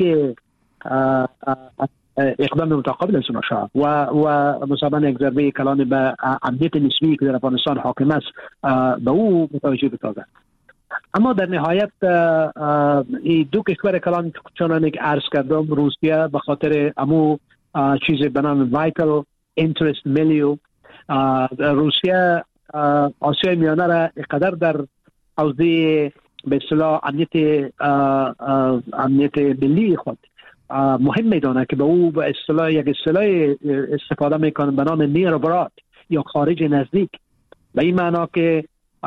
اقدام متقابل از اونا شود و و مثلا یک ضربه کلان به امنیت نسبی که در افغانستان حاکم است به او متوجه بسازد. اما در نهایت این دو کشور کلان چنانه که عرض کردم، روسیه به خاطر امو چیز به نام وایتال اینترست ملیو، روسیه آسیای میانه را اقدر در حوزه به اصطلاح امنیت امنیت ملی خود مهم میدانه که به او به اصطلاح یک اصطلاح استفاده میکنه به نام نیر براد یا خارج نزدیک، به این معنا که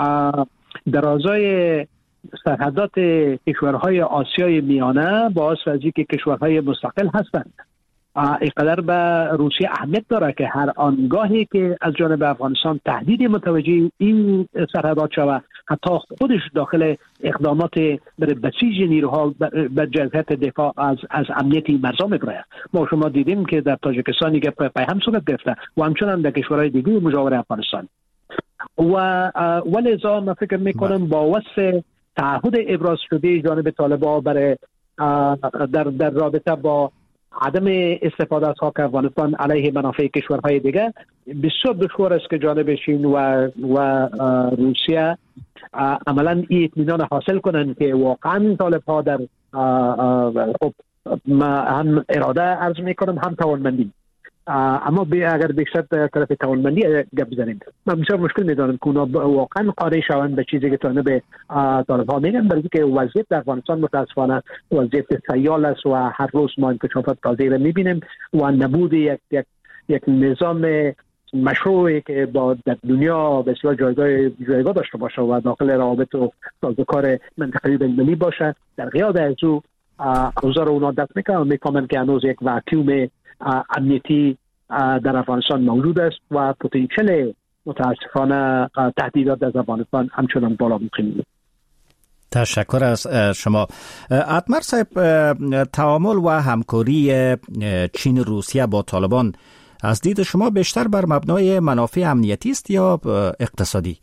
درازای سرحدات کشورهای آسیای میانه با اساسی که کشورهای مستقل هستند اینقدر به روسیه اهمیت داره که هر آنگاهی که از جانب افغانستان تهدید متوجه این سرحدات شود، حتی خودش داخل اقدامات برای بسیج نیروها به جهت دفاع از از امنیت مرزا میبره. ما شما دیدیم که در تاجیکستانی که پیام صورت گرفته و همچنان در کشورهای دیگه مجاور افغانستان و ولذا من فکر میکنم با وصف تعهد ابراز شده جانب طالبان برای در در رابطه با عدم استفاده از خاک افغانستان علیه منافع کشورهای دیگه، بسیار دشوار است که جانب چین و و روسیه عملا این اطمینان حاصل کنند که واقعا طالب ها در خب هم اراده عرض میکنم هم توانمندی، اما اگر بیشتر طرف توانمندی گپ بزنیم من بسیار مشکل میدانم که اونا واقعا قانع شوند به چیزی که طالب طالب ها میگن، برای که وضعیت در افغانستان متاسفانه وضعیت سیال است و هر روز ما انکشافات تازه را میبینیم و نبود یک یک یک نظام مشروعی که با در دنیا به اصطلاح جایگاه جایگاه داشته باشه و داخل روابط و سازوکار منطقه‌ای بین‌المللی باشه، در غیاب از او اوضاع اونا دست میکنن میکنن که هنوز یک واکیوم امنیتی در افغانستان موجود است و پتانسیل متاسفانه تهدیدات از افغانستان همچنان بالا می‌خوانید. تشکر از شما. ادمر صاحب، تعامل و همکاری چین روسیه با طالبان از دید شما بیشتر بر مبنای منافع امنیتی است یا اقتصادی؟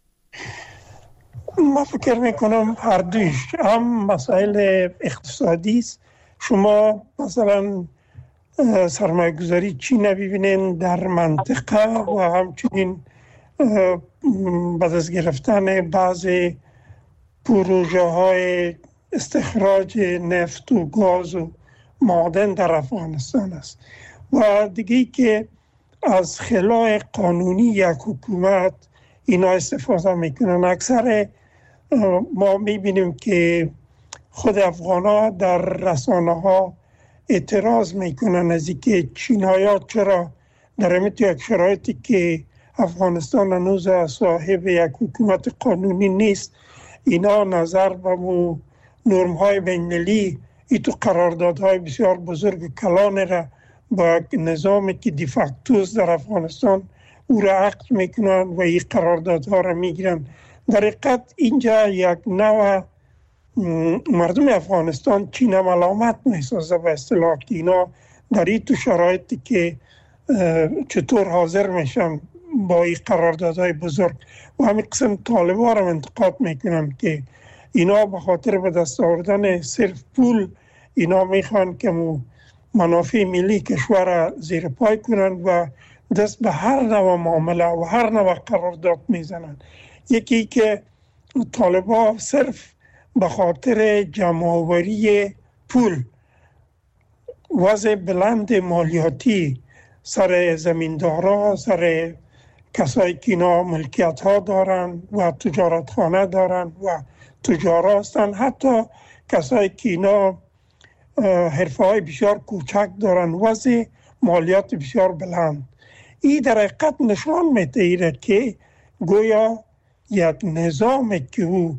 من فکر میکنم هر دوش، هم مسائل اقتصادی است. شما مثلا سرمایه گذاری چین ببینین در منطقه و همچنین بعد از گرفتن بعضی پروژه های استخراج نفت و گاز و معدن در افغانستان است و دیگه که از خلای قانونی یک حکومت اینا استفاده میکنن. اکثر ما میبینیم که خود افغان ها در رسانه ها اعتراض میکنن از اینکه چینایان چرا در همین یک شرایطی که افغانستان هنوز صاحب یک حکومت قانونی نیست، اینا نظر به نرم های بین‌المللی ای تو قراردادهای بسیار بزرگ کلان را با نظامی که دیفاکتوس در افغانستان او را عقد میکنن و این قراردادها را میگیرن. در حقیقت اینجا یک نوع مردم افغانستان چین ملامت میسازه به اصطلاح که اینا در این تو شرایطی که چطور حاضر میشن با این قراردادهای بزرگ و همین قسم طالبان را انتقاد میکنن که اینا به خاطر به دست آوردن صرف پول اینا میخوان که منافع ملی کشور را زیر پای کنن و دست به هر نوع معامله و هر نوع قرارداد میزنن. یکی که طالبان صرف به خاطر جمع‌آوری پول وضع بلند مالیاتی سر زمیندارا، سر کسایی که اینا ملکیت ها دارن و تجارت خانه دارن و تجار هستن، حتی کسایی که اینا حرفه های بسیار کوچک دارن، وضع مالیات بسیار بلند. این در حقیقت نشان میده که گویا یک نظامی که او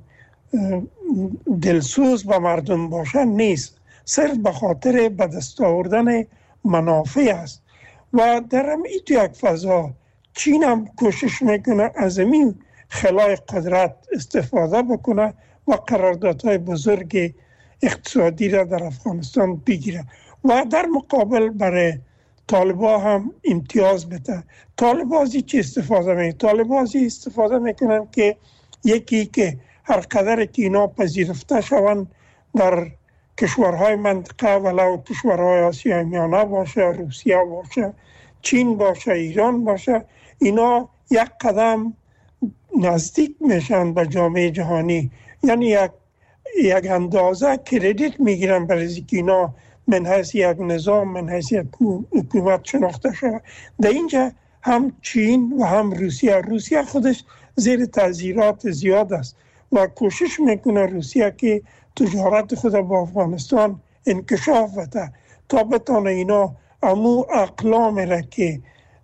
دلسوز به مردم باشه نیست، صرف به خاطر به دست آوردن منافع است. و در این تو یک فضا چین هم کوشش میکنه از این خلای قدرت استفاده بکنه و قراردادهای بزرگ اقتصادی را در افغانستان بگیره و در مقابل برای طالبان هم امتیاز بده. طالبان از چی استفاده میکنن؟ طالبان از استفاده میکنن که یکی که هر قدر که اینا پذیرفته شوند در کشورهای منطقه، ولو کشورهای آسیای میانه باشه، روسیه باشه، چین باشه، ایران باشه، اینا یک قدم نزدیک میشن به جامعه جهانی. یعنی یک یک اندازه کردیت میگیرن برای اینکه اینا من حیث یک نظام، من حیث یک حکومت شناخته شود. در اینجا هم چین و هم روسیه روسیه خودش زیر تعذیرات زیاد است و کوشش میکنه روسیه که تجارت خود با افغانستان انکشاف بده تا بتانه اینا امو اقلام را که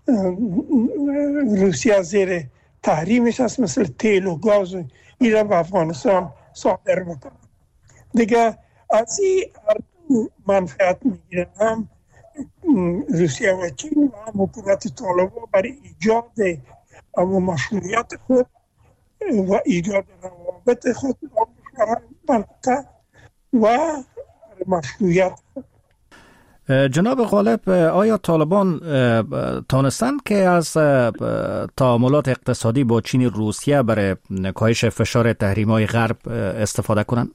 روسیه زیر تحریمش است مثل تیل و گاز این را به افغانستان صادر بکنه. دیگه از این منفعت میگیرن، هم روسیه و چین و هم حکومت طالبان برای ایجاد اما مشروعیت خود و ایجاد روابط خود با کشورهای منطقه و مشروعیت. جناب غالب، آیا طالبان تانستن که از تعاملات اقتصادی با چین و روسیه برای کاهش فشار تحریم‌های غرب استفاده کنند؟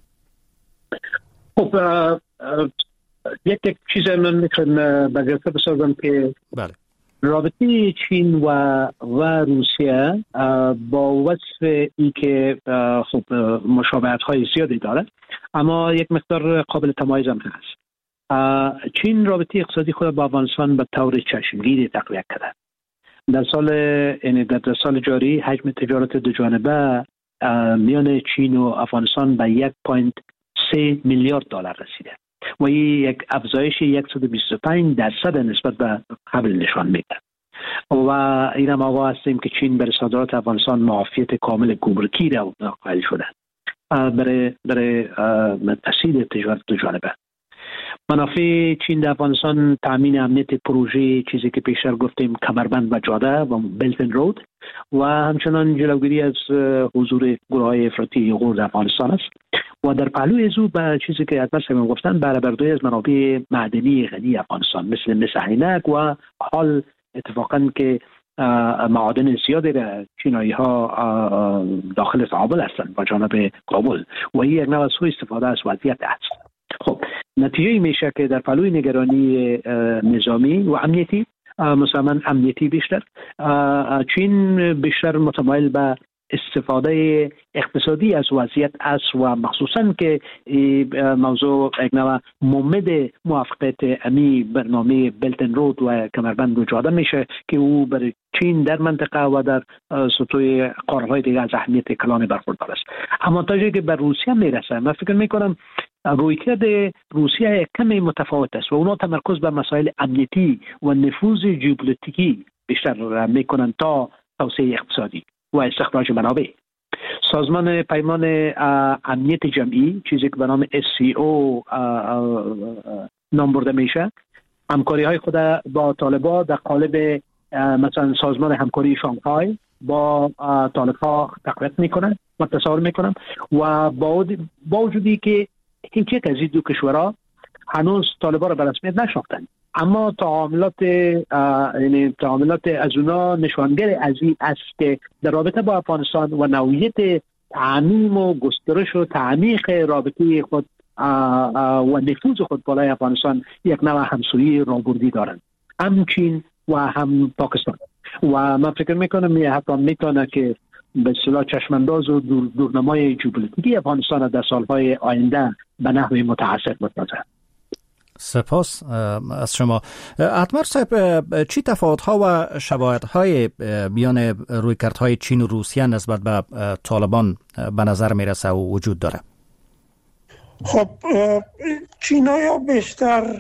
خب یک یک چیز من میتونم برگرفته بسازم که بله. رابطه چین و و روسیه با وصف ای که خب مشابهت های زیادی داره، اما یک مقدار قابل تمایز هم هست. چین رابطه اقتصادی خود با افغانستان به طور چشمگیری تقویت کرده. در سال یعنی در سال جاری حجم تجارت دو جانبه میان چین و افغانستان به یک و سه میلیارد دلار رسیده و این یک افزایش صد و بیست و پنج درصد نسبت به قبل نشان میده. و این هم آقا هستیم که چین برای صادرات افغانستان معافیت کامل گمرکی را قائل شده برای برای تسهیل تجارت دو جانبه. منافع چین در افغانستان تامین امنیت پروژه، چیزی که پیشتر گفتیم کمربند و جاده و بلت اند رود، و همچنان جلوگیری از حضور گروه‌های افراطی غور در افغانستان است و در پهلوی ازو به چیزی که حتما سمیم گفتن برآوردن از منابع معدنی غنی افغانستان مثل مس عینک و حال اتفاقا که معادن زیادی را چینایی ها داخل تعامل هستند با جانب کابل و این یک نوع از سوء استفاده از وضعیت است. خب نتیجه میشه که در پهلوی نگرانی نظامی و امنیتی، مثلا امنیتی بیشتر، چین بیشتر متمایل به استفاده اقتصادی از وضعیت است و مخصوصا که موضوع یک نوع ممد موافقت امی برنامه بلتن رود و کمربند رو جاده میشه که او برای چین در منطقه و در سطوح قاره‌های دیگه از اهمیت کلان برخوردار است. اما تا جایی که به روسیه میرسه، من فکر میکنم رویکرد روسیه یک کمی متفاوت است و اونا تمرکز بر مسائل امنیتی و نفوذ ژئوپلیتیکی بیشتر میکنن تا توسعه اقتصادی و استخراج منابع. سازمان پیمان امنیت جمعی، چیزی که به نام اس سی او نام برده میشه، همکاری های خود با طالبان در قالب مثلا سازمان همکاری شانگهای با طالبان تقویت میکنن و تصاور میکنن و با وجودی که هیچ یک از این دو کشورها هنوز طالبان را به رسمیت نشناختند، اما تعاملات یعنی تعاملات از اونا نشانگر از این است که در رابطه با افغانستان و نوعیت تعمیم و گسترش و تعمیق رابطه خود و نفوذ خود بالای افغانستان یک نوع همسویی راهبردی دارند، هم چین و هم پاکستان. و من فکر میکنم یه حتی میتونه که به اصطلاح چشمانداز و دور دورنمای ژئوپلیتیکی افغانستان در سالهای آینده به نحو متعثر بسازد. سپاس از شما. اتمر صاحب، چی تفاوت‌ها و شباهت‌های میان رویکردهای چین و روسیه نسبت به طالبان به نظر میرسه و وجود داره؟ خب چینای‌ها بیشتر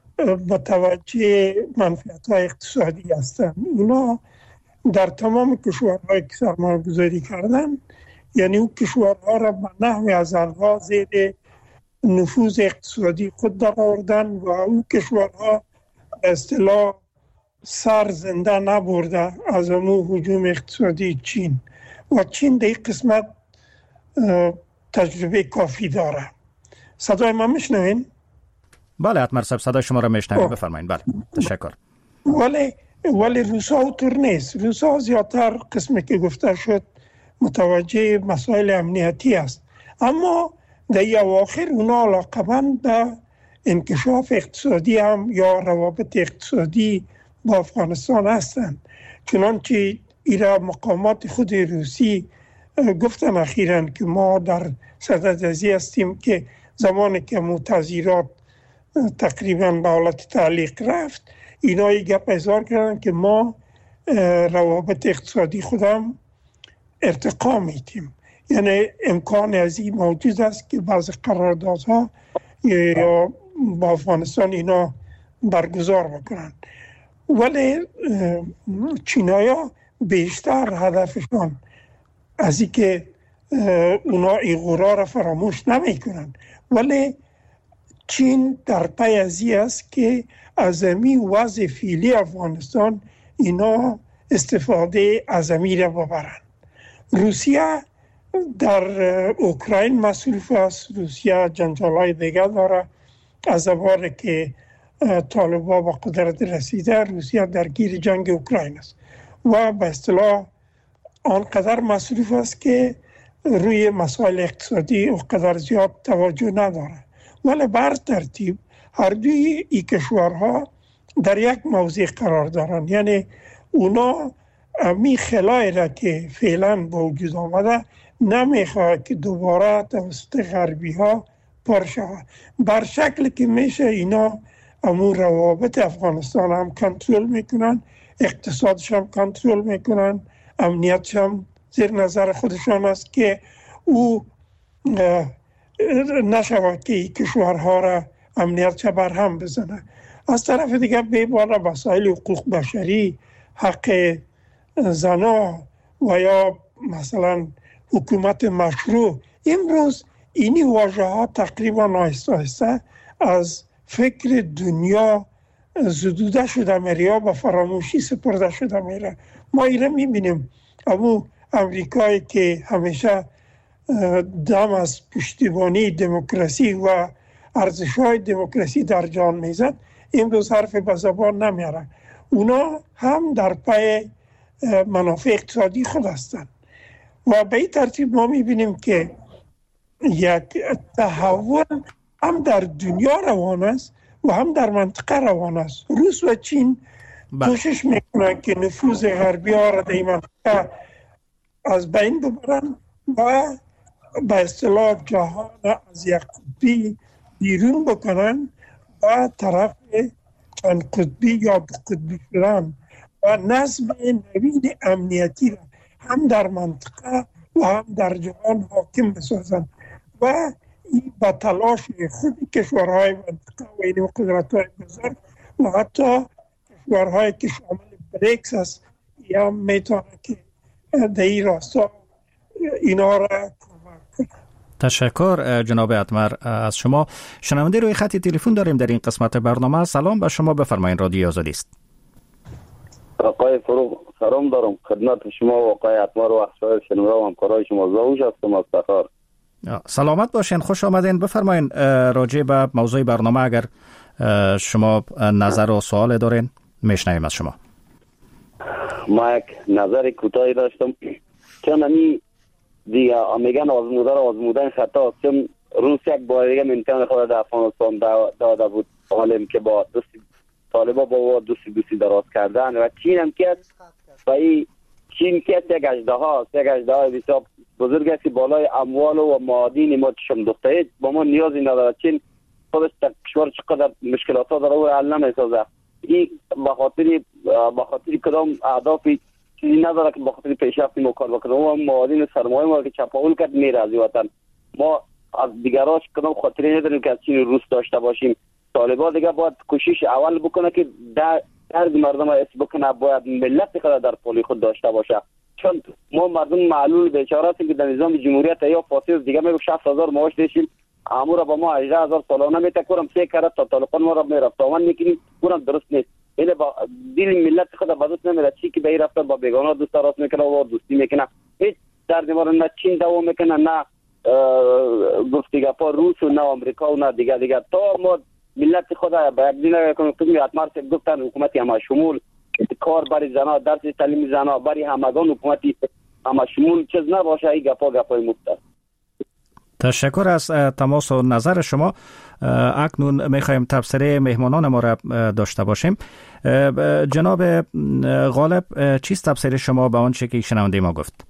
متوجه منفعت‌های اقتصادی هستند. اونا در تمام کشورهایی که سرمایه‌گذاری کردن، یعنی اون کشورها را به نحو از آنها زیر نفوذ اقتصادی خود در آوردن و اون کشورها به اصطلاح سر زنده نبرده از اون هجوم اقتصادی چین و چین در این قسمت تجربه کافی داره. صدای ما میشنوین؟ بله اتمر صاحب، صدای شما را میشنویم، بفرمایید. بله تشکر. ولی ولی روسا اونطور نیست. روسا زیادتر قسمی که گفته شد متوجه مسائل امنیتی است، اما در اواخر اونا علاقمند به انکشاف اقتصادی هم یا روابط اقتصادی با افغانستان هستند. چنانچه ایرا مقامات خود روسی گفتن اخیراً که ما در صدد ازی هستیم که زمانی که متظیرات تقریباً به حالت تعلیق رفت، اینا یک گپ اظهار کردن که ما روابط اقتصادی خودم ارتقا میدیم. یعنی امکان از این موجود است که بعض قراردادها یا با افغانستان اینا برگزار بکنن. ولی چینایا بیشتر هدفشان از این که اونا ایغورا را فراموش نمی کنن، ولی چین در پی از این است که از این وضع فعلی افغانستان اینا استفاده از این را ببرن. روسیه در اوکراین مصروف است. روسیه جنجالای دیگه داره. از زمانی که طالبان به قدرت رسیده، روسیه درگیر جنگ اوکراین است و به اصطلاح آنقدر مصروف است که روی مسائل اقتصادی اونقدر زیاد توجه نداره. ولی بر ترتیب هر دوی این کشورها در یک موضع قرار دارن، یعنی اونا می خلای را که فعلا با وجود آمده نمیخواد که دوباره توسط غربی ها پر شود. بر شکل که میشه اینا امور روابط افغانستان هم کنترل میکنن، اقتصادش هم کنترل میکنن، امنیتش هم زیر نظر خودشان است که او نشود که کشورها را امنیتش برهم بزنه. از طرف دیگه بیباره مسائل حقوق بشری، حق زنا و یا مثلا حکومت مشروع، امروز اینی واژه ها تقریبا آهسته آهسته از فکر دنیا زدوده شده میره یا به فراموشی سپرده شده میره. ما ایره میبینیم اما امریکایی که همیشه دم از پشتیبانی دموکراسی و ارزش‌های دموکراسی در جان میزد، امروز حرف به زبان نمیاره. اونا هم در پای منافع اقتصادی خود هستند و به این ترتیب ما میبینیم که یک تحول هم در دنیا روان است و هم در منطقه روان است. روس و چین کوشش میکنن که نفوذ غربی ها را در این منطقه از بین ببرن و به اصطلاح جهان از یک قطبی بیرون بکنن و طرف چند قطبی یا دو قطبی شدن و نظم نوید امنیتی را هم در منطقه و هم در جهان حاکم بسازن و این با تلاش خود کشورهای منطقه و این قدرت‌های بزرگ و حتی کشورهایی که شامل بریکس است یا میتونه که در این راستا اینا را کمک کنه. تشکر جناب اتمر از شما. شنونده روی خط تلفن داریم در این قسمت برنامه. سلام به شما، بفرمایید. رادیو آزادی است. آقای فروغ سلام دارم خدمت شما و آقای اتمر و اخشار شنونده و همکارای شما. زاوش هستم از تخار. سلامت باشین، خوش آمدین. بفرمایید راجع به موضوع برنامه اگر شما نظر و سوال دارین میشنویم از شما. ما یک نظر کوتاهی داشتم چون امی دیگه میگن آزموده را آزمودن خطا است، چون روس یک بار دیگه امتحان خود در افغانستان داده بود حالیم که با دوستی طالبا با دوستی دوستی دراز کردن و چین هم که و این چین که یک اژدها است، یک اژدها بسیار بزرگ است که بالای اموال و معادن ما چشم دوخته با ما نیازی نداره. چین خودش در کشور چقدر مشکلات ها داره و حل نمیسازه. این به خاطر به خاطر کدام اهدافی چیزی نداره که به خاطر پیشرفت ما کار بکنه و معادن سرمایه ما که چپاول کرد میره از وطن. ما از دیگراش کدام خاطری نداریم که از چین روس داشته باشیم. طالبان دیگه باید کوشش اول بکنه که در درد مردم اس بکنه، باید ملت خود در پولی خود داشته باشه، چون ما مردم معلول بیچاره هستیم که در نظام جمهوریت یا فاسد دیگه میگه شصت هزار معاش داشتیم امور با ما هجده هزار سالانه میتکورم سه کرات تا تلفن ما را میرفت آمن میکنیم اونم درست نیست. اینه با دل ملت خود به دوست نمیره. چی که به این رفته با بیگانه دوست راست میکنه و دوستی میکنه، هیچ درد ما نه چین دوام میکنه نه گفتگو پا روس و نه آمریکا و نه دیگه دیگه. تا ما ملت خود به یک دینه کنیم که اتمر سے گفتن حکومتی همه شمول کار برای زنا، درس تعلیم زنا برای همگان حکومتی همه شمول چیز نباشه. این گپا گپای مفت. تشکر از تماس و نظر شما. اکنون میخوایم تبصره مهمانان ما را داشته باشیم. جناب غالب، چیست تبصره شما به آنچه که شنونده ما گفت؟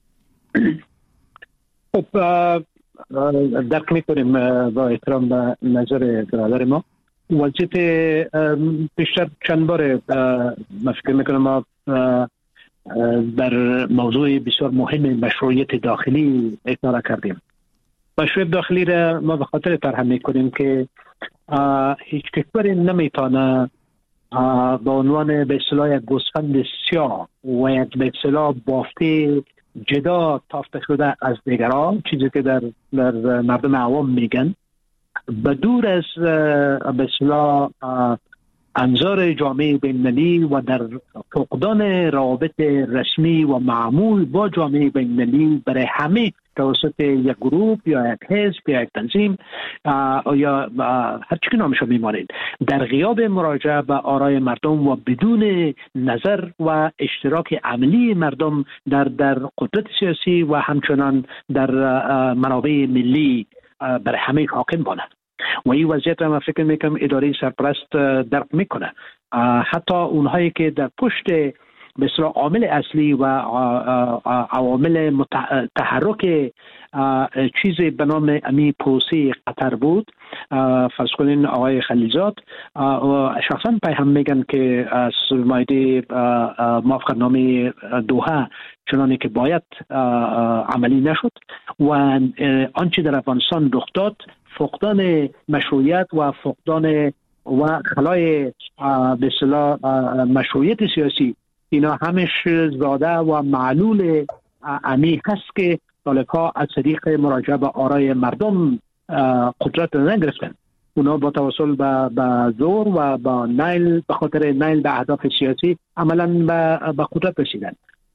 خب درک میکنیم با احترام به نظر برادر ما. وضعیت بیشتر چند بار من فکر میکنم ما در موضوع بسیار مهم مشروعیت داخلی اشاره کردیم. مشروعیت داخلی را ما به خاطر طرح میکنیم که هیچ کشوری نمیتونه با عنوان به اصطلاح یک گوسفند سیاه و یک به اصطلاح بافته جدا تافته شده از دیگران، چیزی که در, در مردم عوام میگن، بدور از به اصطلاح انظار جامعه بین‌المللی و در فقدان روابط رسمی و معمول با جامعه بین‌المللی برای همه توسط یک گروه یا یک حزب یا یک تنظیم یا هر چی که نامشو میمانید، در غیاب مراجعه به آرای مردم و بدون نظر و اشتراک عملی مردم در در قدرت سیاسی و همچنان در منابع ملی برای همه حاکم بانند. و این وضعیت را من فکر میکنم اداره سرپرست درک میکنه. حتی اونهایی که در پشت به اصطلاح عامل اصلی و عوامل تحرک چیزی به نام امی پوسی قطر بود، فرض کنین آقای خلیزاد شخصا پیام میگن که از مایده موافقتنامه دوحه چنانی که باید عملی نشد و آنچه در افغانستان رخ داد فقدان مشروعیت و فقدان و خلای به اصطلاح مشروعیت سیاسی، اینا همش زاده و معلول امی هست که طالب‌ها از طریق مراجعه به آرای مردم قدرت نگرفتن. اونا با توسل به به زور و با نیل به خاطر نیل به اهداف سیاسی عملاً به به قدرت رسیدن.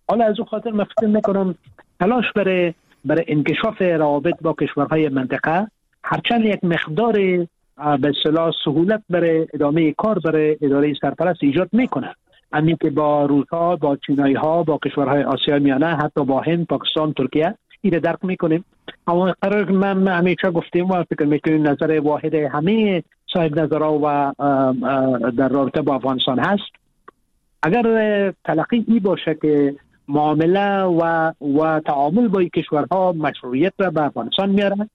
حالا از اون خاطر من فکر میکنم تلاش برای برای انکشاف روابط با کشورهای منطقه هرچند یک مقدار به اصطلاح سهولت برای ادامه کار برای اداره سرپرست ایجاد میکنه، همین که با روس‌ها، با چینایی ها، با کشورهای آسیا میانه، حتی با هند، پاکستان، ترکیه این درک میکنیم. اما قرار من همیشه گفتیم و فکر میکنیم نظر واحد همه صاحب نظرها و در رابطه با افغانستان هست، اگر تلقی ای باشه که معامله و و تعامل با کشورها مشروعیت را به افغانستان میاره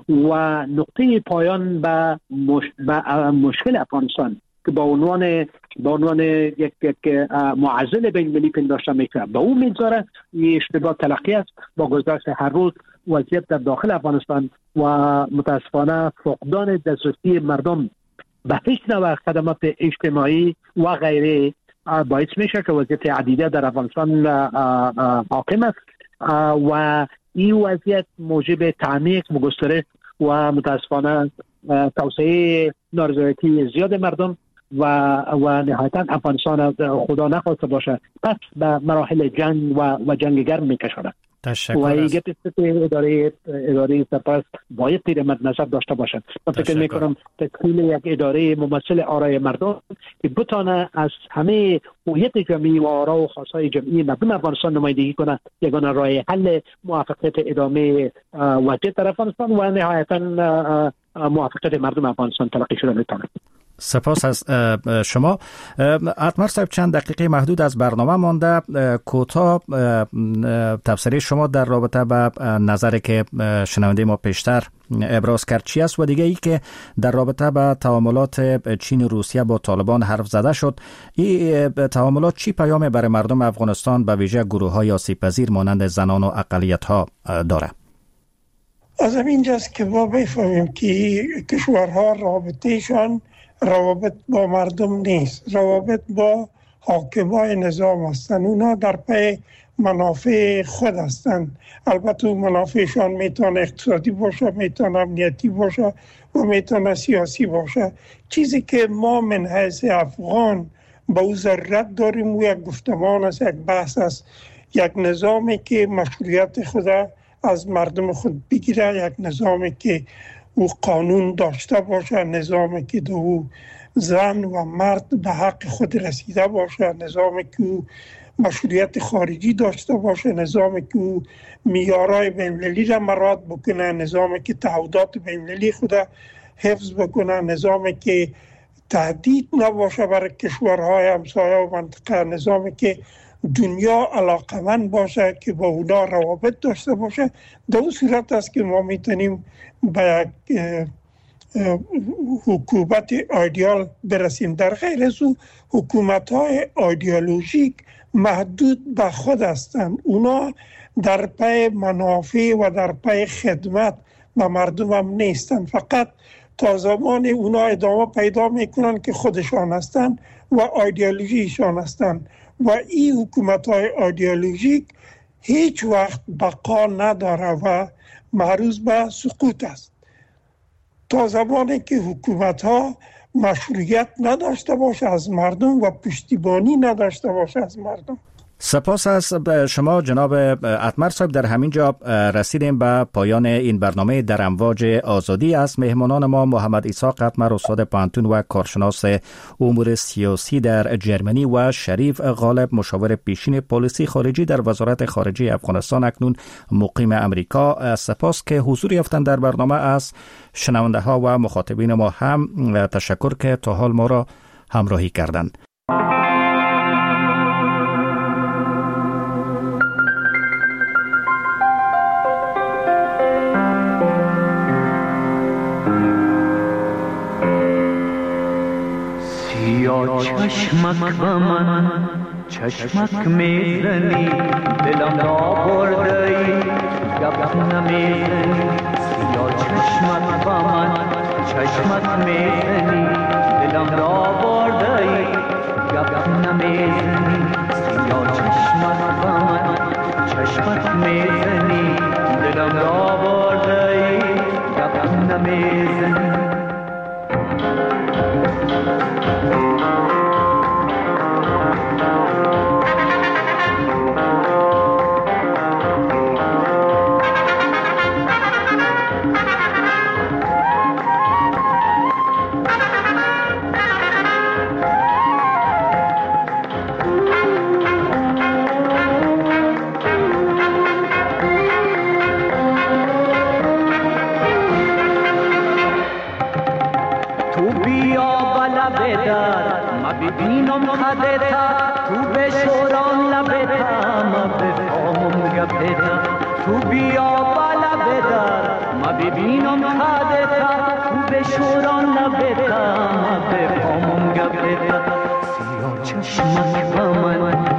و نقطه پایان به مش... مشکل افغانستان که با عنوان به عنوان یک یک معضل بین المللی پنداشته میشه به اون میذاره، این اشتباه تلقی است. با گذشت هر روز وضعیت در داخل افغانستان و متاسفانه فقدان دسترسی مردم به هیچ نوع خدمات اجتماعی و غیره باعث میشه که وضعیت عدیده در افغانستان حاکم است و این وضعیت موجب تعمیق و گسترش و متاسفانه توسعه نارضایتی زیاد مردم و و نهایتا افغانستان خدا نخواسته باشه پس به مراحل جنگ و و جنگ گرم میکشونه. تشکر. و این گپ است که اداره اداره سرپرست باید تیر مد نظر داشته باشد. من فکر میکنم تشکیل یک اداره ممثل آرای مردم که بتونه از همه هویت جمعی و آرا و خواستهای جمعی مردم افغانستان نمایندگی کنه، یگانه راه حل موفقیت ادامه وضعیت در افغانستان و نهایتا موفقیت مردم افغانستان تلقی شده میتونه. سپاس از شما. اتمر صاحب چند دقیقه محدود از برنامه مانده، کوتاه تفسیر شما در رابطه با نظری که شنونده ما پیشتر ابراز کرد چی است و دیگه ای که در رابطه با تعاملات چین و روسیه با طالبان حرف زده شد، این تعاملات چی پیام برای مردم افغانستان به ویژه گروه‌های آسیب‌پذیر مانند زنان و اقلیت‌ها داره؟ از اینجاست که ما بفهمیم که کشورها رابطهشان روابط با مردم نیست، روابط با حاکمای نظام هستند. اونا در پی منافع خود هستند. البته منافعشان میتونه اقتصادی باشه، میتونه امنیتی باشه و میتونه سیاسی باشه. چیزی که ما من حیث افغان با او ضرورت داریم و یک گفتمان است، یک بحث است، یک نظامی که مشروعیت خود از مردم خود بگیره، یک نظامی که او قانون داشته باشه، نظامی که دو زن و مرد به حق خود رسیده باشه، نظامی که او مشروعیت خارجی داشته باشه، نظامی که او معیارهای بین‌المللی را مراعات بکنه، نظامی که تعهدات بین‌المللی خود حفظ بکنه، نظامی که تهدید نباشه برای کشورهای همسایه و منطقه، نظامی که دنیا علاقمند باشه که با اونا روابط داشته باشه. در اون صورت است که ما میتونیم به یک حکومت ایدئال برسیم. در غیر از او حکومت های ایدئولوژیک محدود به خود هستند. اونا در پی منافع و در پی خدمت به مردم هم نیستند، فقط تا زمان اونا ادامه پیدا میکنن که خودشان هستند و ایدئولوژیشان هستند و این حکومت های ایدئولوژیک هیچ وقت بقا نداره و معروض به سقوط است. تا زمانی که حکومت ها مشروعیت نداشته باشه از مردم و پشتیبانی نداشته باشه از مردم. سپاس از شما جناب اتمر صاحب. در همین جا رسیدیم به پایان این برنامه در امواج آزادی. از مهمانان ما محمد اسحاق اتمر استاد پانتون و کارشناس امور سیاسی در جرمنی و شریف غالب مشاور پیشین پالیسی خارجی در وزارت خارجه افغانستان اکنون مقیم امریکا سپاس که حضور یافتند در برنامه. از شنونده ها و مخاطبین ما هم تشکر که تا حال ما را همراهی کردند. چشمک به من چشمک میزنی، دلم را بردی گپ نمیزنی. سیا چشمک به من چشمک میزنی، دلم را بردی گپ نمیزنی. سیا چشمک به من چشمک میزنی، دلم را بردی گپ نمیزنی. ببینم خدتا تو بشوران لبتا ما بفهمم گپتا تو بیا بالا بدار ما ببینم خدتا تو بشوران لبتا ما بفهمم گپتا سیاه چشمک با من